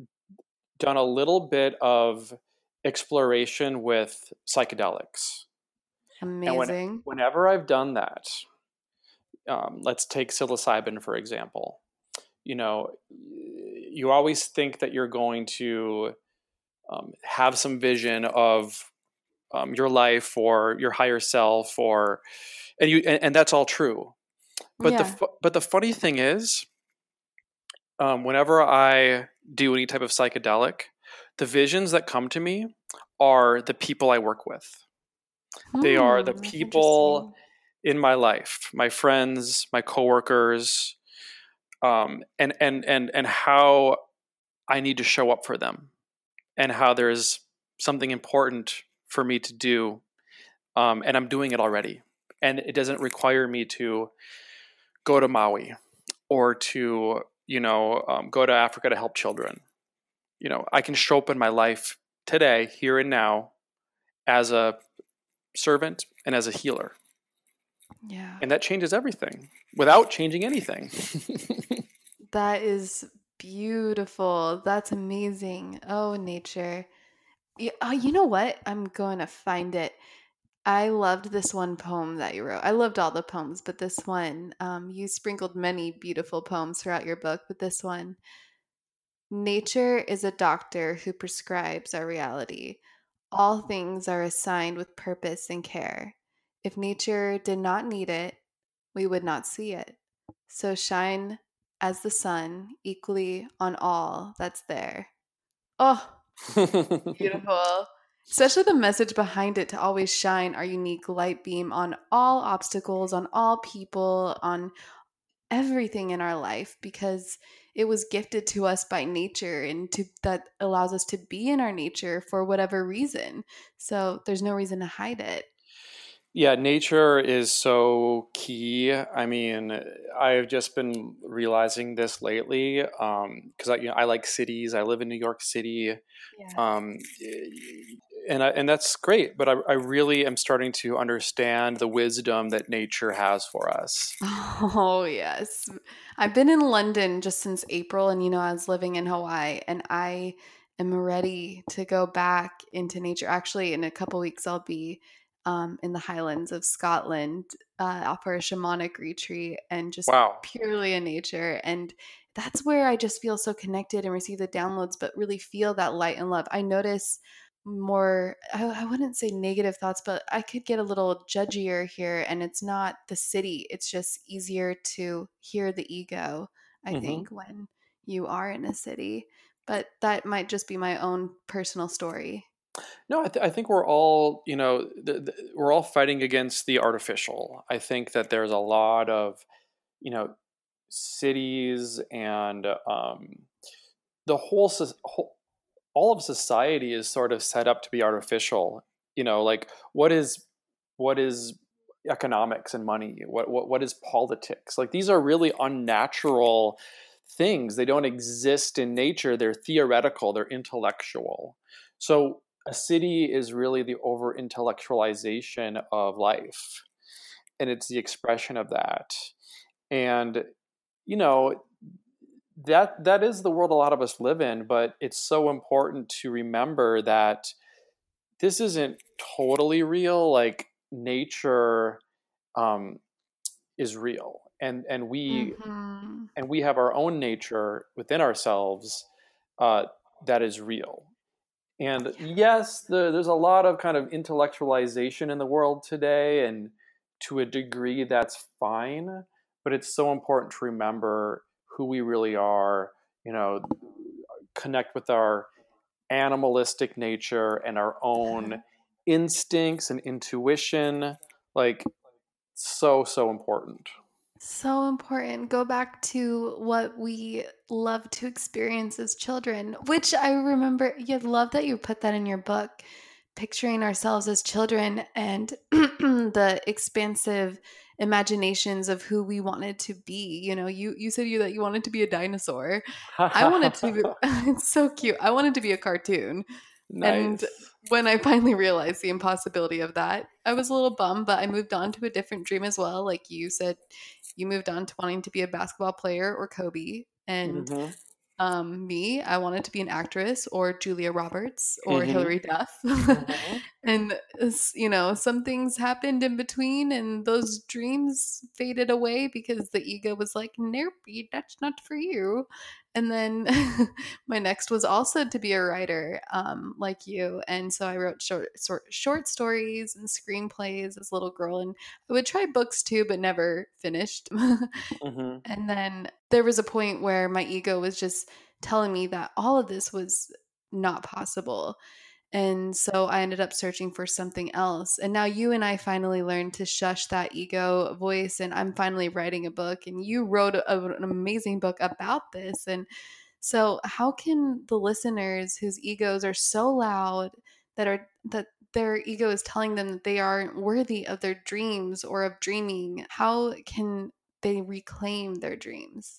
done a little bit of exploration with psychedelics. And when, Amazing. whenever I've done that, um, let's take psilocybin, for example. You know, you always think that you're going to um, have some vision of um, your life or your higher self, or and you and, and that's all true. But the Yeah. fu- but the funny thing is, um, whenever I do any type of psychedelic, the visions that come to me are the people I work with. Hmm, They are the that's people interesting. in my life, my friends, my coworkers, um, and and and and how I need to show up for them, and how there's something important for me to do, um, and I'm doing it already, and it doesn't require me to go to Maui or to you know um, go to Africa to help children. You know, I can show up in my life today, here and now, as a servant and as a healer. Yeah. And that changes everything without changing anything. That is beautiful. That's amazing. Oh, nature. Yeah, oh, you know what? I'm going to find it. I loved this one poem that you wrote. I loved all the poems, but this one, um, you sprinkled many beautiful poems throughout your book, but this one, nature is a doctor who prescribes our reality. All things are assigned with purpose and care. If nature did not need it, we would not see it. So shine as the sun equally on all that's there. Oh, beautiful. Especially the message behind it, to always shine our unique light beam on all obstacles, on all people, on everything in our life, because it was gifted to us by nature, and to that allows us to be in our nature for whatever reason. So there's no reason to hide it. Yeah, nature is so key. I mean, I've just been realizing this lately because I, you know, I like cities. I live in New York City, Yeah. um, and I, and that's great. But I, I really am starting to understand the wisdom that nature has for us. Oh, yes. I've been in London just since April, and you know, I was living in Hawaii, and I am ready to go back into nature. Actually, in a couple weeks, I'll be um, in the Highlands of Scotland uh, for a shamanic retreat, and just Wow. purely in nature. And that's where I just feel so connected and receive the downloads, but really feel that light and love. I notice more, I, I wouldn't say negative thoughts, but I could get a little judgier here, and it's not the city. It's just easier to hear the ego, I Mm-hmm. think, when you are in a city. But that might just be my own personal story. No, I, th- I think we're all, you know, th- th- we're all fighting against the artificial. I think that there's a lot of, you know, cities and um, the whole, soc- whole, all of society is sort of set up to be artificial. You know, like what is, what is economics and money? What, what, what is politics? Like these are really unnatural things. They don't exist in nature. They're theoretical. They're intellectual. So a city is really the over intellectualization of life, and it's the expression of that. And you know that that is the world a lot of us live in, but it's so important to remember that this isn't totally real. Like nature um, is real, and and we Mm-hmm. and we have our own nature within ourselves uh, that is real. And yes, the, there's a lot of kind of intellectualization in the world today, and to a degree, that's fine. But it's so important to remember who we really are. You know, connect with our animalistic nature and our own instincts and intuition. Like, so so important. So important. Go back to what we love to experience as children, which I remember. You love that you put that in your book, picturing ourselves as children and the expansive imaginations of who we wanted to be. You know, you you said you that you wanted to be a dinosaur. I wanted to. It's so cute. I wanted to be a cartoon. And Nice. when I finally realized the impossibility of that, I was a little bummed, but I moved on to a different dream as well. Like you said, you moved on to wanting to be a basketball player or Kobe. And Mm-hmm. um, me, I wanted to be an actress or Julia Roberts or Mm-hmm. Hilary Duff. Mm-hmm. And, you know, some things happened in between, and those dreams faded away because the ego was like, nope, that's not for you. And then my next was also to be a writer, um, like you. And so I wrote short, short, short stories and screenplays as a little girl. And I would try books too, but never finished. Mm-hmm. And then there was a point where my ego was just telling me that all of this was not possible. And so I ended up searching for something else. And now you and I finally learned to shush that ego voice. And I'm finally writing a book. And you wrote a, an amazing book about this. And so how can the listeners whose egos are so loud that are that their ego is telling them that they aren't worthy of their dreams or of dreaming, how can they reclaim their dreams?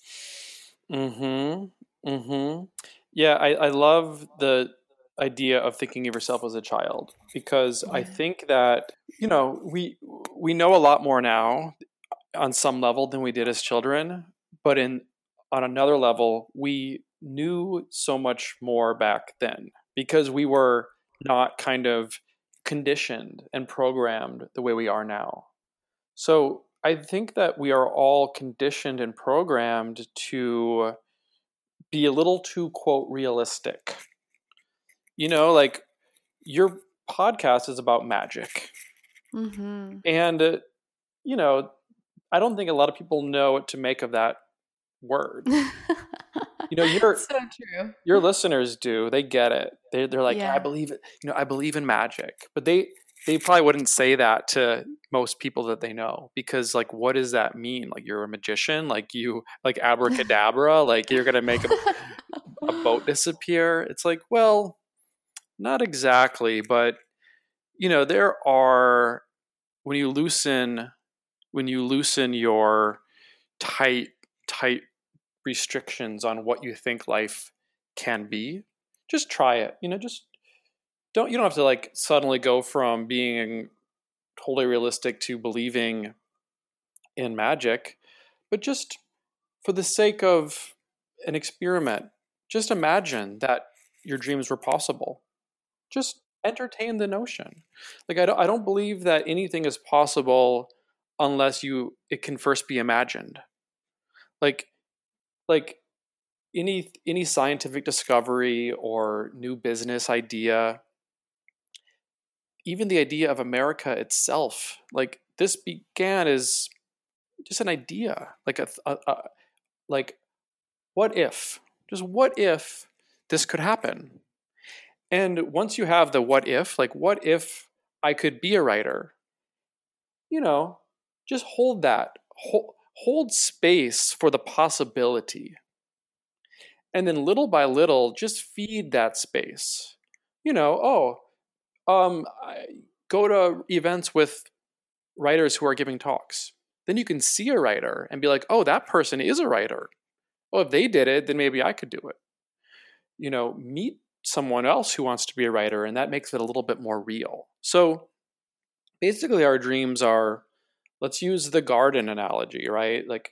Mm-hmm. Mm-hmm. Yeah, I, I love the idea of thinking of yourself as a child, because I Yeah. think that, you know, we we know a lot more now on some level than we did as children, but in on another level, we knew so much more back then because we were not kind of conditioned and programmed the way we are now. So I think that we are all conditioned and programmed to be a little too, quote, realistic. You know, like your podcast is about magic. Mm-hmm. And, uh, you know, I don't think a lot of people know what to make of that word. You know, your so true. your listeners do. They get it. They they're like, Yeah. I believe it. You know, I believe in magic. But they they probably wouldn't say that to most people that they know, because like, what does that mean? Like, you're a magician? Like you like abracadabra? Like you're gonna make a, a boat disappear? It's like, well, not exactly. But you know, there are when you loosen when you loosen your tight tight restrictions on what you think life can be, just try it. You know, just don't you don't have to like suddenly go from being totally realistic to believing in magic, but just for the sake of an experiment, just imagine that your dreams were possible. Just entertain the notion. Like I don't I don't believe that anything is possible unless you it can first be imagined. Like like any any scientific discovery or new business idea, even the idea of America itself, like this began as just an idea, like a, a, a like what if, just what if this could happen? And once you have the what if, like what if I could be a writer, you know, just hold that, hold, hold space for the possibility. And then little by little, just feed that space. You know, oh, um, I go to events with writers who are giving talks. Then you can see a writer and be like, oh, that person is a writer. Oh, if they did it, then maybe I could do it. You know, meet someone else who wants to be a writer, and that makes it a little bit more real. So basically, our dreams are, let's use the garden analogy, right? Like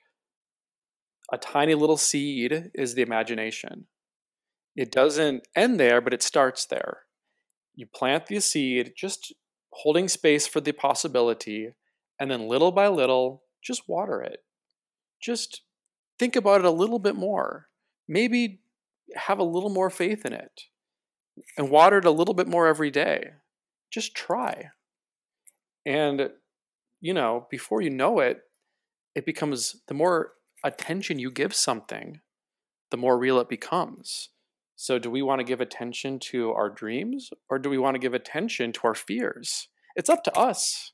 a tiny little seed is the imagination. It doesn't end there, but it starts there. You plant the seed, just holding space for the possibility, and then little by little, just water it. Just think about it a little bit more. Maybe have a little more faith in it and water it a little bit more every day. Just try. And, you know, before you know it, it becomes, the more attention you give something, the more real it becomes. So do we want to give attention to our dreams, or do we want to give attention to our fears? It's up to us.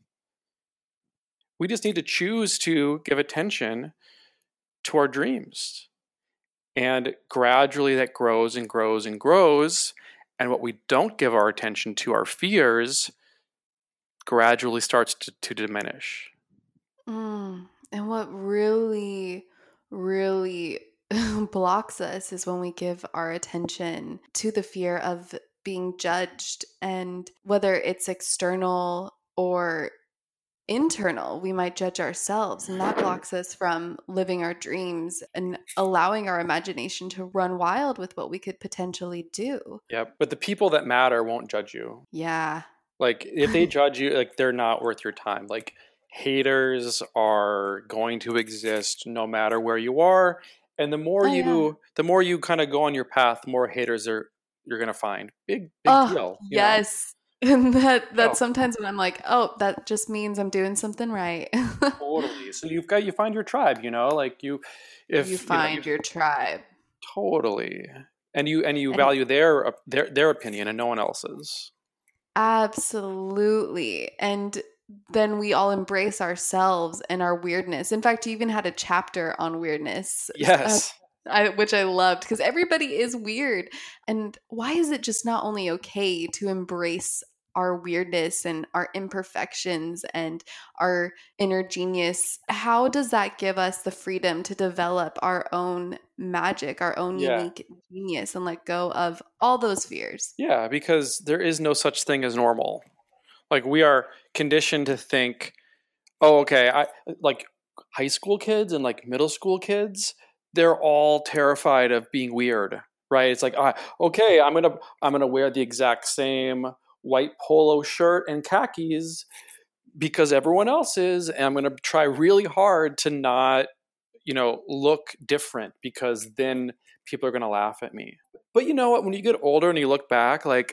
We just need to choose to give attention to our dreams. And gradually that grows and grows and grows. And what we don't give our attention to, our fears, gradually starts to, to diminish. Mm. And what really, really blocks us is when we give our attention to the fear of being judged, and whether it's external or internal, we might judge ourselves, and that blocks us from living our dreams and allowing our imagination to run wild with what we could potentially do. Yeah, but the people that matter won't judge you. Yeah. Like if they judge you, like they're not worth your time. Like haters are going to exist no matter where you are, and the more Oh, you yeah. the more you kind of go on your path, the more haters are you're gonna find. Big big Oh, deal. You know? yes. And that that Oh. sometimes when I'm like, oh, that just means I'm doing something right. Totally. So you've got you find your tribe. You know, like you, if You find know, your tribe. totally, and you and you And value their their their opinion and no one else's. Absolutely. And then we all embrace ourselves and our weirdness. In fact, you even had a chapter on weirdness, uh, Yes. I, which I loved because everybody is weird. And why is it just not only okay to embrace our weirdness and our imperfections and our inner genius? How does that give us the freedom to develop our own magic, our own Yeah. unique genius, and let go of all those fears? Yeah, because there is no such thing as normal. Like we are conditioned to think, oh, okay, I like high school kids and like middle school kids, they're all terrified of being weird, right? It's like, ah, okay, I'm gonna I'm gonna wear the exact same white polo shirt and khakis because everyone else is, and I'm gonna try really hard to not, you know, look different because then people are gonna laugh at me. But you know what? When you get older and you look back, like,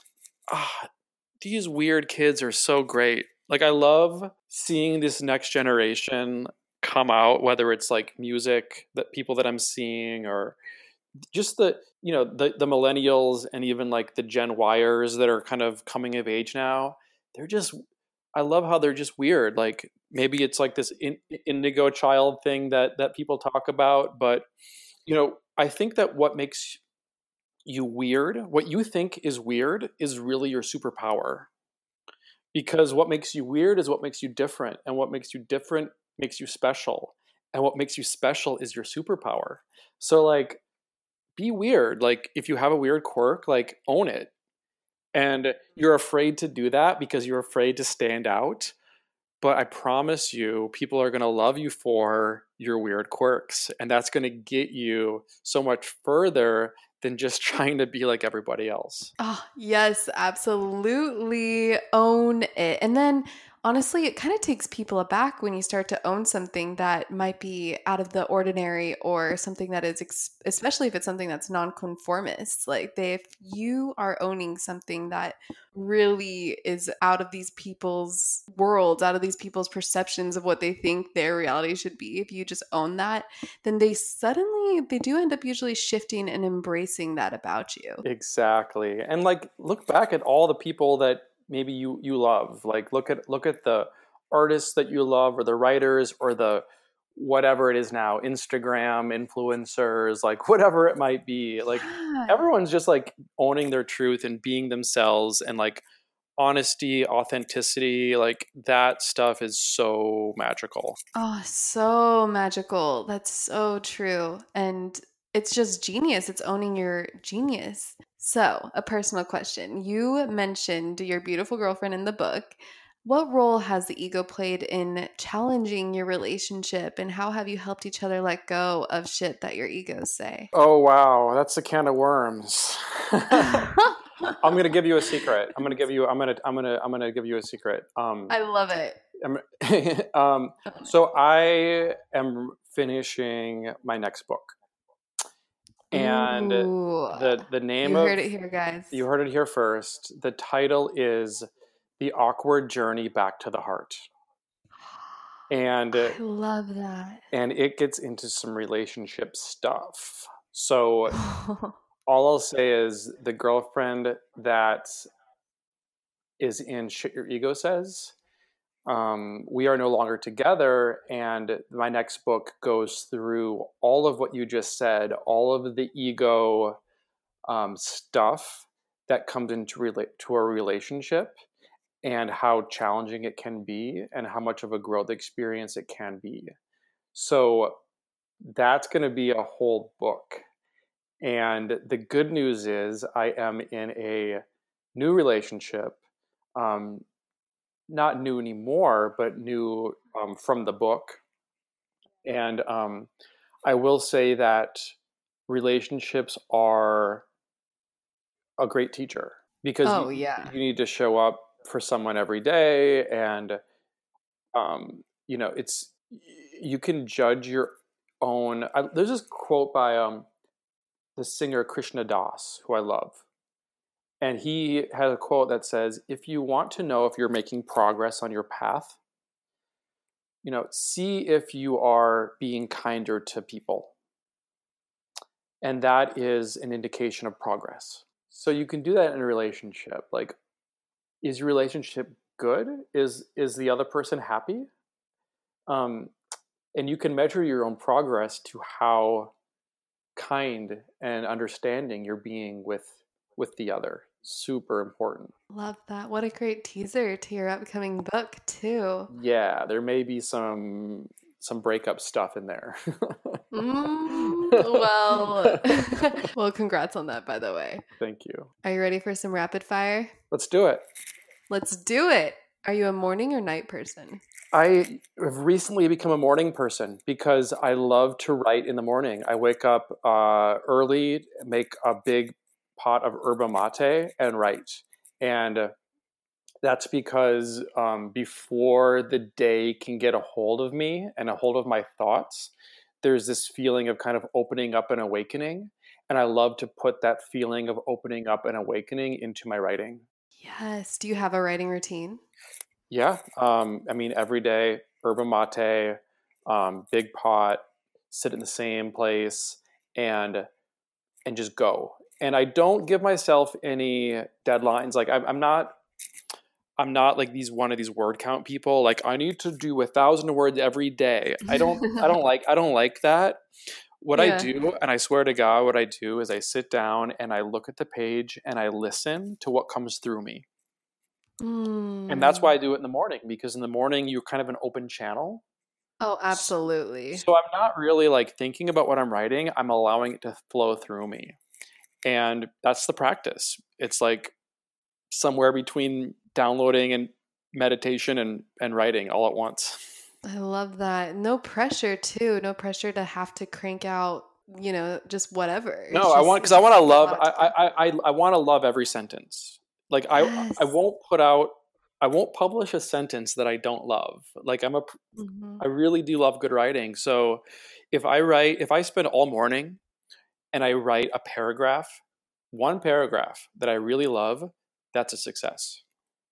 ah, these weird kids are so great. Like I love seeing this next generation come out, whether it's like music that people that I'm seeing or just the, you know, the the millennials and even like the Gen Yers that are kind of coming of age now. They're just, I love how they're just weird. Like maybe it's like this in, indigo child thing that that people talk about, but you know, I think that what makes you weird, what you think is weird, is really your superpower. Because what makes you weird is what makes you different, and what makes you different makes you special, and what makes you special is your superpower. So like, be weird. Like if you have a weird quirk, like own it. And you're afraid to do that because you're afraid to stand out. But I promise you, people are going to love you for your weird quirks. And that's going to get you so much further than just trying to be like everybody else. Oh, yes, absolutely. Own it. And then honestly, it kind of takes people aback when you start to own something that might be out of the ordinary or something that is, ex- especially if it's something that's nonconformist. Like they, if you are owning something that really is out of these people's worlds, out of these people's perceptions of what they think their reality should be, if you just own that, then they suddenly, they do end up usually shifting and embracing that about you. Exactly. And like look back at all the people that maybe you you love. Like look at look at the artists that you love or the writers or the whatever it is now, Instagram influencers, like whatever it might be. Like Yeah. everyone's just like owning their truth and being themselves, and like honesty, authenticity, like that stuff is so magical. Oh, so magical. That's so true. And it's just genius. It's owning your genius. So, a personal question. You mentioned your beautiful girlfriend in the book. What role has the ego played in challenging your relationship, and how have you helped each other let go of shit that your egos say? Oh wow, that's a can of worms. I'm gonna give you a secret. I'm gonna give you. I'm gonna. I'm gonna. I'm gonna give you a secret. Um, I love it. I'm- um, so I am finishing my next book, and Ooh. the the name You of heard it here, guys. you heard it here first. The title is "The Awkward Journey Back to the Heart," and I love that. and it gets into some relationship stuff. So all I'll say is the girlfriend that is in Shit Your Ego Says, um, we are no longer together, and my next book goes through all of what you just said, all of the ego um, stuff that comes into relate to a relationship, and how challenging it can be, and how much of a growth experience it can be. So that's going to be a whole book. And the good news is I am in a new relationship, um, not new anymore, but new um, from the book. And um, I will say that relationships are a great teacher because Oh, you, yeah. you need to show up for someone every day. And, um, you know, it's, you can judge your own. I, there's this quote by um, the singer Krishna Das, who I love. And he has a quote that says, if you want to know if you're making progress on your path, you know, see if you are being kinder to people. And that is an indication of progress. So you can do that in a relationship. Like, is your relationship good? Is is the other person happy? Um, and you can measure your own progress to how kind and understanding you're being with with the other. Super important. Love that. What a great teaser to your upcoming book, too. Yeah, there may be some some breakup stuff in there. Mm, well, well, congrats on that, by the way. Thank you. Are you ready for some rapid fire? Let's do it. Let's do it. Are you a morning or night person? I have recently become a morning person because I love to write in the morning. I wake up uh, early, make a big pot of yerba mate, and write. And that's because um, before the day can get a hold of me and a hold of my thoughts, there's this feeling of kind of opening up and awakening. And I love to put that feeling of opening up and awakening into my writing. Yes. Do you have a writing routine? Yeah. Um, I mean, every day, yerba mate, um, big pot, sit in the same place and and just go. And I don't give myself any deadlines. Like I'm, I'm not I'm not like these one of these word count people. Like I need to do a thousand words every day. I don't I don't like I don't like that. What yeah. I do, and I swear to God, what I do is I sit down and I look at the page and I listen to what comes through me. Mm. And that's why I do it in the morning, because in the morning you're kind of an open channel. Oh, absolutely. So, so I'm not really like thinking about what I'm writing. I'm allowing it to flow through me. And that's the practice. It's like somewhere between downloading and meditation and, and writing all at once. I love that. No pressure too. No pressure to have to crank out, you know, just whatever. No, just, I want, because I want to love, I, I, I, I want to love every sentence. Like yes. I, I won't put out, I won't publish a sentence that I don't love. Like I'm a, mm-hmm. I really do love good writing. So if I write, if I spend all morning and I write a paragraph, one paragraph that I really love, that's a success.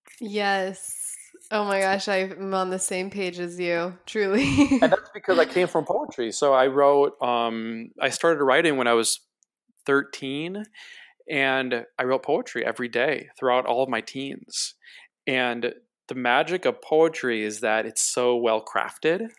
Yes. Oh my gosh, I'm on the same page as you, truly. And that's because I came from poetry. So I wrote, um, I started writing when I was thirteen, and I wrote poetry every day throughout all of my teens. And the magic of poetry is that it's so well crafted.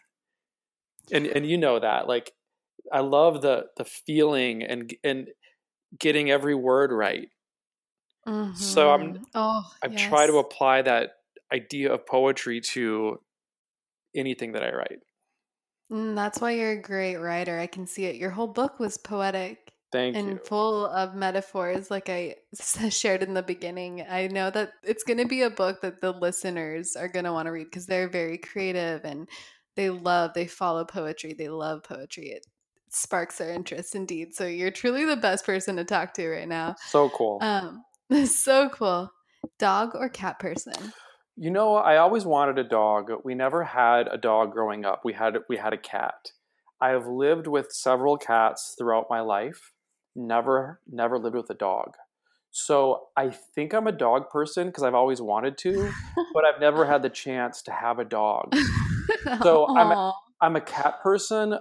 And and you know that. Like I love the the feeling and and getting every word right. Mm-hmm. So I'm oh, I yes. try to apply that idea of poetry to anything that I write. Mm, that's why you're a great writer. I can see it. Your whole book was poetic. Thank and you. full of metaphors, like I shared in the beginning. I know that it's going to be a book that the listeners are going to want to read because they're very creative and they love, they follow poetry. They love poetry. It sparks their interest indeed. So you're truly the best person to talk to right now. So cool. Um, so cool. Dog or cat person? You know, I always wanted a dog. We never had a dog growing up. We had we had a cat. I have lived with several cats throughout my life. Never, never lived with a dog. So I think I'm a dog person because I've always wanted to, but I've never had the chance to have a dog. So I'm a, I'm a cat person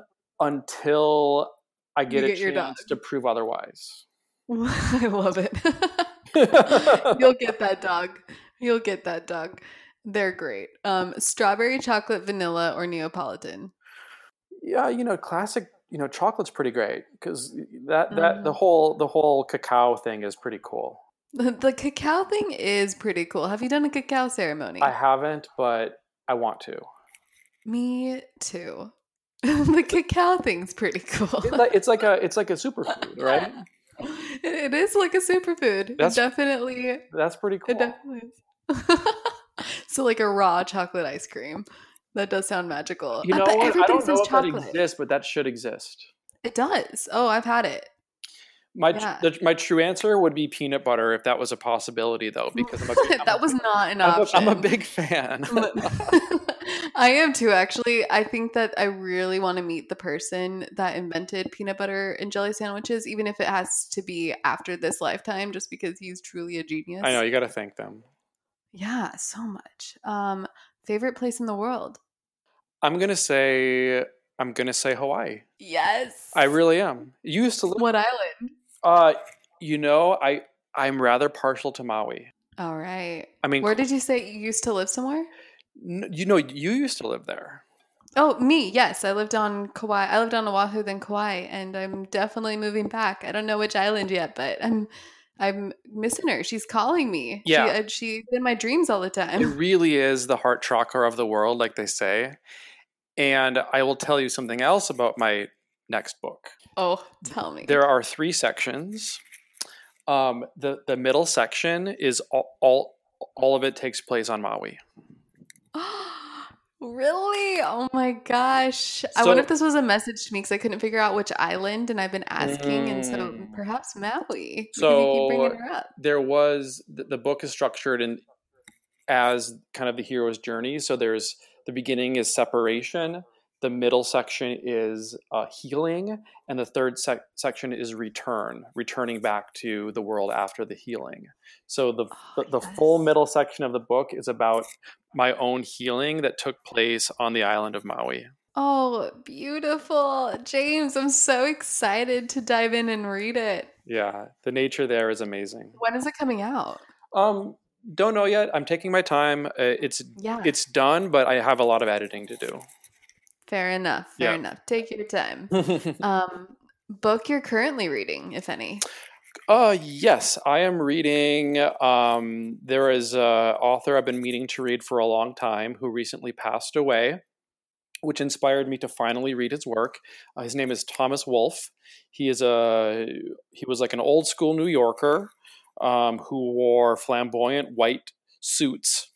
until I get, get a chance to prove otherwise. I love it. You'll get that dog. You'll get that dog. They're great. Um, strawberry, chocolate, vanilla, or Neapolitan? Yeah, you know, classic. You know, chocolate's pretty great because that that mm-hmm. the whole the whole cacao thing is pretty cool. The, the cacao thing is pretty cool. Have you done a cacao ceremony? I haven't, but I want to. Me too. The cacao thing's pretty cool. It's like, it's like a it's like a superfood, right? It is like a superfood. That's, it definitely. That's pretty cool. It definitely is. So like a raw chocolate ice cream. That does sound magical. You know I what? I don't know if chocolate. that exists, but that should exist. It does. Oh, I've had it. My yeah. the, my true answer would be peanut butter if that was a possibility, though, because I'm a big, that I'm was a, not an I'm option. A, I'm a big fan. I am too, actually. I think that I really want to meet the person that invented peanut butter and jelly sandwiches, even if it has to be after this lifetime, just because he's truly a genius. I know, you got to thank them. Yeah, so much. Um, favorite place in the world? I'm gonna say I'm gonna say Hawaii. Yes, I really am. You used to live. What island? Uh, you know, I I'm rather partial to Maui. All right. I mean, where did you say you used to live somewhere? n- you know, you used to live there. Oh, me, yes. I lived on Kauai. I lived on Oahu, then Kauai, and I'm definitely moving back. I don't know which island yet, but I'm I'm missing her. She's calling me. She Yeah. uh, she's in my dreams all the It time. really is the heart chakra of the world, like they say. And I will tell you something else about my next book. Oh, tell me. There are three sections. Um, the the middle section is all, all all of it takes place on Maui. Really? Oh my gosh. I So- wonder if this was a message to me because I couldn't figure out which island, and I've been asking, and so Mm. perhaps Maui. So- because you keep bringing her up. There was the, the book is structured in as kind of the hero's journey. So there's the beginning is separation, the middle section is uh, healing, and the third sec- section is return, returning back to the world after the healing. So the Oh, the, the yes. full middle section of the book is about my own healing that took place on the island of Maui. Oh, beautiful. James, I'm so excited to dive in and read it. Yeah, the nature there is amazing. When is it coming out? Um, don't know yet. I'm taking my time. Uh, it's Yeah. it's done, but I have a lot of editing to do. Fair enough. Fair Yeah. enough. Take your time. Um, book you're currently reading, if any. Uh, yes, I am reading. Um, there is an author I've been meaning to read for a long time who recently passed away, which inspired me to finally read his work. Uh, his name is Thomas Wolfe. He is a he was like an old school New Yorker um, who wore flamboyant white suits.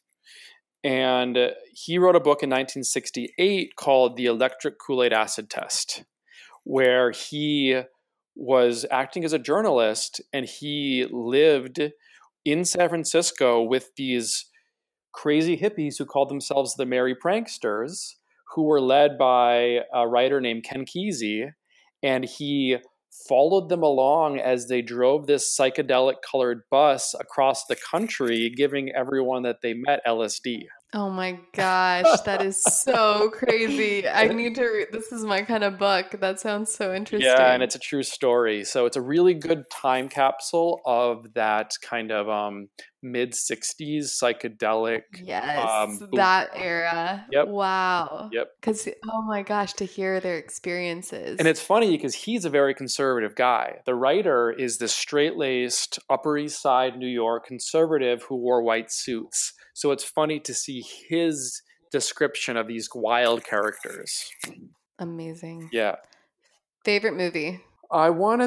And uh, he wrote a book in nineteen sixty-eight called The Electric Kool-Aid Acid Test, where he was acting as a journalist and he lived in San Francisco with these crazy hippies who called themselves the Merry Pranksters, who were led by a writer named Ken Kesey, and he followed them along as they drove this psychedelic colored bus across the country, giving everyone that they met L S D. Oh my gosh, that is so crazy. I need to read. This is my kind of book. That sounds so interesting. Yeah, and it's a true story. So it's a really good time capsule of that kind of um, mid sixties psychedelic. Yes, um, boom. that era. Yep. Wow. Yep. Because, oh my gosh, to hear their experiences. And it's funny because he's a very conservative guy. The writer is this straight-laced, Upper East Side New York conservative who wore white suits. So it's funny to see his description of these wild characters. Amazing. Yeah. Favorite movie? I want to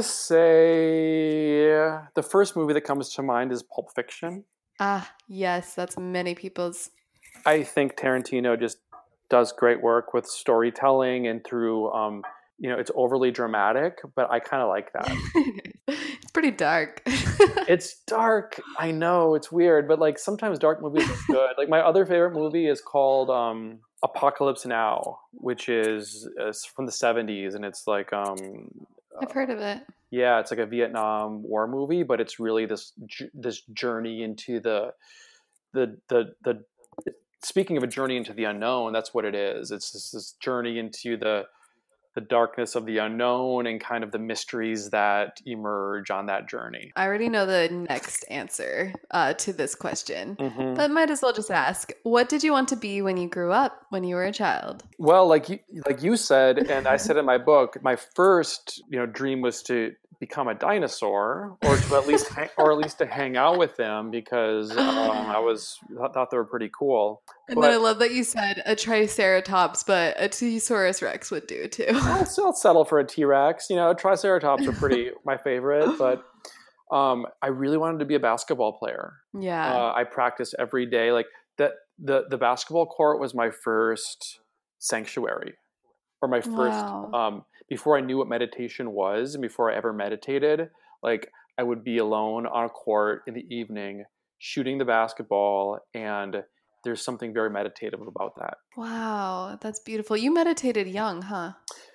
say the first movie that comes to mind is Pulp Fiction. Ah, yes, that's many people's. I think Tarantino just does great work with storytelling and through, um, you know, it's overly dramatic, but I kind of like that. It's pretty dark. It's dark. I know it's weird, but like sometimes dark movies are good. Like my other favorite movie is called um, Apocalypse Now, which is uh, from the seventies, and it's like um, I've heard of it. yeah, it's like a Vietnam War movie, but it's really this this journey into the the the the. Speaking of a journey into the unknown, that's what it is. It's this, this journey into the the darkness of the unknown and kind of the mysteries that emerge on that journey. I already know the next answer uh, to this question, Mm-hmm. but might as well just ask: what did you want to be when you grew up? When you were a child? Well, like you, like you said, and I said in my book, my first you know dream was to become a dinosaur, or to at least hang, or at least to hang out with them because um, I was thought they were pretty cool. And But then I love that you said a Triceratops, but a T-Saurus Rex would do too. I'll still settle for a T-Rex. You know, Triceratops are pretty my favorite, but um, I really wanted to be a basketball player. Yeah. Uh, I practiced every day. Like that, the the basketball court was my first sanctuary, or my first Wow. um, before I knew what meditation was, and before I ever meditated. Like I would be alone on a court in the evening, shooting the basketball, and there's something very meditative about that. Wow, that's beautiful. You meditated young, huh?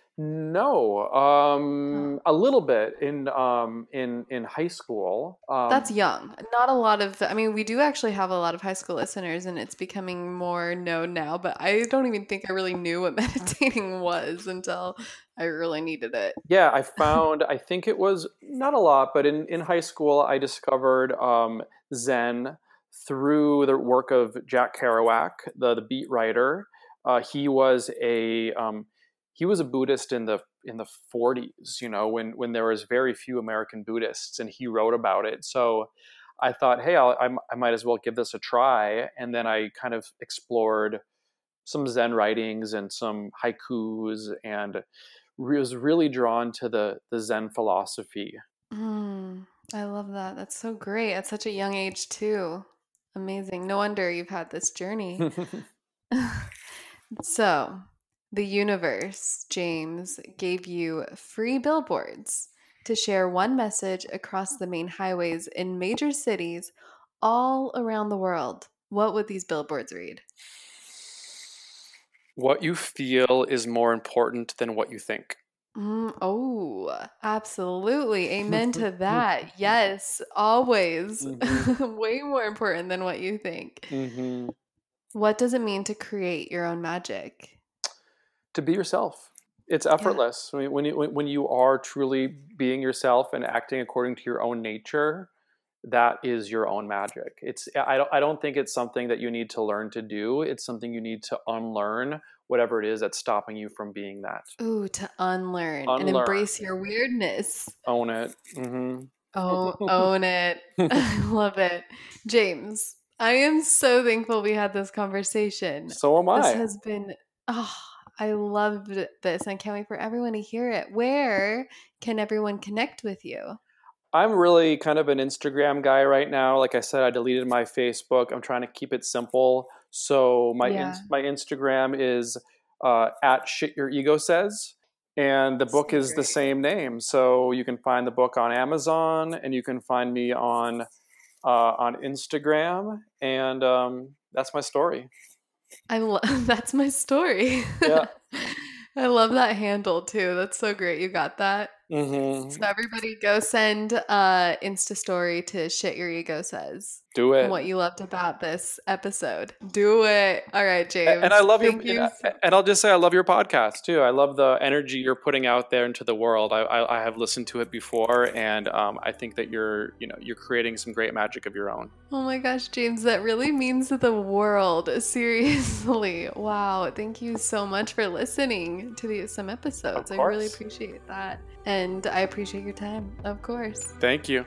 No, um, a little bit in um, in in high school. Um, That's young. Not a lot of, I mean, we do actually have a lot of high school listeners and it's becoming more known now, but I don't even think I really knew what meditating was until I really needed it. yeah, I found. I think it was not a lot, but in in high school, I discovered um, Zen through the work of Jack Kerouac, the, the beat writer. Uh, he was a um, he was a Buddhist in the in the forties, you know, when when there was very few American Buddhists, and he wrote about it. So I thought, hey, I'll, I, I might as well give this a try. And then I kind of explored some Zen writings and some haikus, and was really drawn to the the Zen philosophy. Mm, I love that. That's so great at such a young age too. Amazing. No wonder you've had this journey. So, the universe, James, gave you free billboards to share one message across the main highways in major cities all around the world. What would these billboards read? What you feel is more important than what you think. Mm, oh, absolutely. Amen to that. Yes, always. Mm-hmm. Way more important than what you think. Mm-hmm. What does it mean to create your own magic? To be yourself. It's effortless. Yeah. When you when you are truly being yourself and acting according to your own nature, that is your own magic. It's I don't I don't think it's something that you need to learn to do. It's something you need to unlearn, whatever it is that's stopping you from being that. Ooh, to unlearn, unlearn. and embrace your weirdness. Own it. Mm-hmm. Oh, own it. I love it. James, I am so thankful we had this conversation. So am I. This has been, oh, I loved this. I can't wait for everyone to hear it. Where can everyone connect with you? I'm really kind of an Instagram guy right now. Like I said, I deleted my Facebook. I'm trying to keep it simple. So my Yeah. in, my Instagram is uh, at Shit Your Ego Says. And the book So is great. the same name. So you can find the book on Amazon, and you can find me on uh, on Instagram. And um, that's my story. I love that's my story. Yeah. I love that handle too. That's so great. You got that. Mm-hmm. So everybody go send uh Insta story to Shit Your Ego Says. Do it. What you loved about this episode. Do it. All right, James. And I love Thank your, you. And, and I'll just say I love your podcast too. I love the energy you're putting out there into the world. I, I, I have listened to it before, and um, I think that you're, you know, you're creating some great magic of your own. Oh my gosh, James, that really means the world. Seriously. Wow. Thank you so much for listening to the, some episodes. I really appreciate that. And I appreciate your time, of course. Thank you.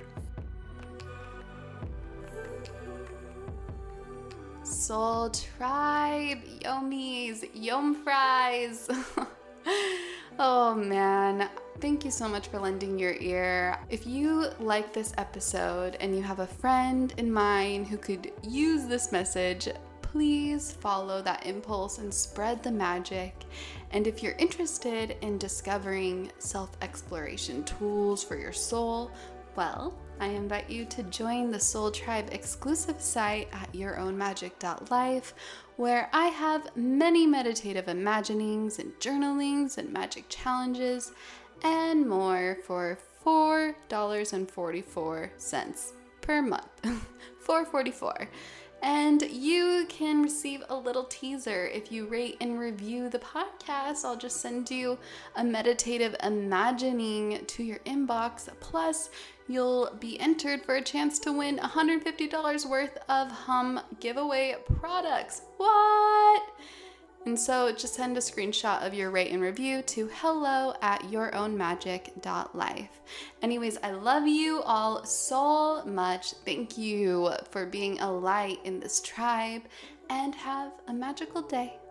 Soul Tribe, yomies, yom fries. Oh man, thank you so much for lending your ear. If you like this episode and you have a friend in mind who could use this message, please follow that impulse and spread the magic. And if you're interested in discovering self-exploration tools for your soul, well, I invite you to join the Soul Tribe exclusive site at your own magic dot life, where I have many meditative imaginings and journalings and magic challenges and more for four dollars and forty-four cents per month. four dollars and forty-four cents. And you can receive a little teaser if you rate and review the podcast. I'll just send you a meditative imagining to your inbox. Plus, you'll be entered for a chance to win one hundred fifty dollars worth of Hum giveaway products. What? And so just send a screenshot of your rate and review to hello at your own magic dot life. Anyways, I love you all so much. Thank you for being a light in this tribe, and have a magical day.